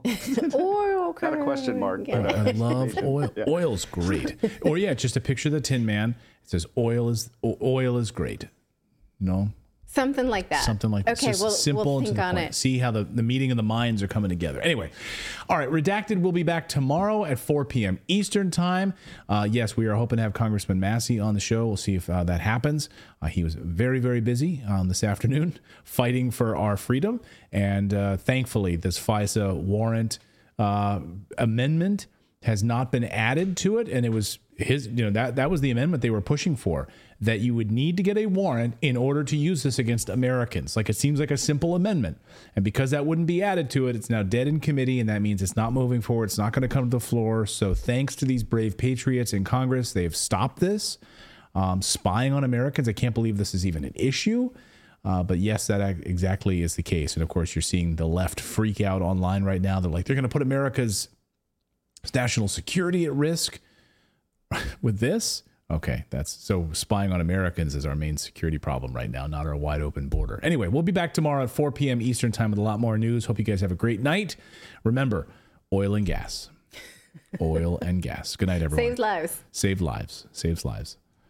Oil can. Not a question mark. Yeah. But, uh, I love oil. Yeah. Oil's great. Or yeah, just a picture of the Tin Man. It says oil is oil is great. No. Something like that. Something like that. Okay, just we'll, simple we'll and think to the on point. it. See how the, the meeting of the minds are coming together. Anyway, all right, Redacted will be back tomorrow at four p.m. Eastern time. Uh, yes, we are hoping to have Congressman Massey on the show. We'll see if uh, that happens. Uh, he was very, very busy um, this afternoon fighting for our freedom. And uh, thankfully, this FISA warrant uh, amendment has not been added to it. And it was his, you know, that, that was the amendment they were pushing for, that you would need to get a warrant in order to use this against Americans. Like, it seems like a simple amendment. And because that wouldn't be added to it, it's now dead in committee, and that means it's not moving forward. It's not going to come to the floor. So thanks to these brave patriots in Congress, they've stopped this um, spying on Americans. I can't believe this is even an issue. Uh, but yes, that exactly is the case. And of course, you're seeing the left freak out online right now. They're like, they're going to put America's national security at risk with this. Okay, that's so spying on Americans is our main security problem right now, not our wide open border. Anyway, we'll be back tomorrow at four p.m. Eastern time with a lot more news. Hope you guys have a great night. Remember, oil and gas. Oil and gas. Good night, everyone. Saves lives. Save lives. Saves lives.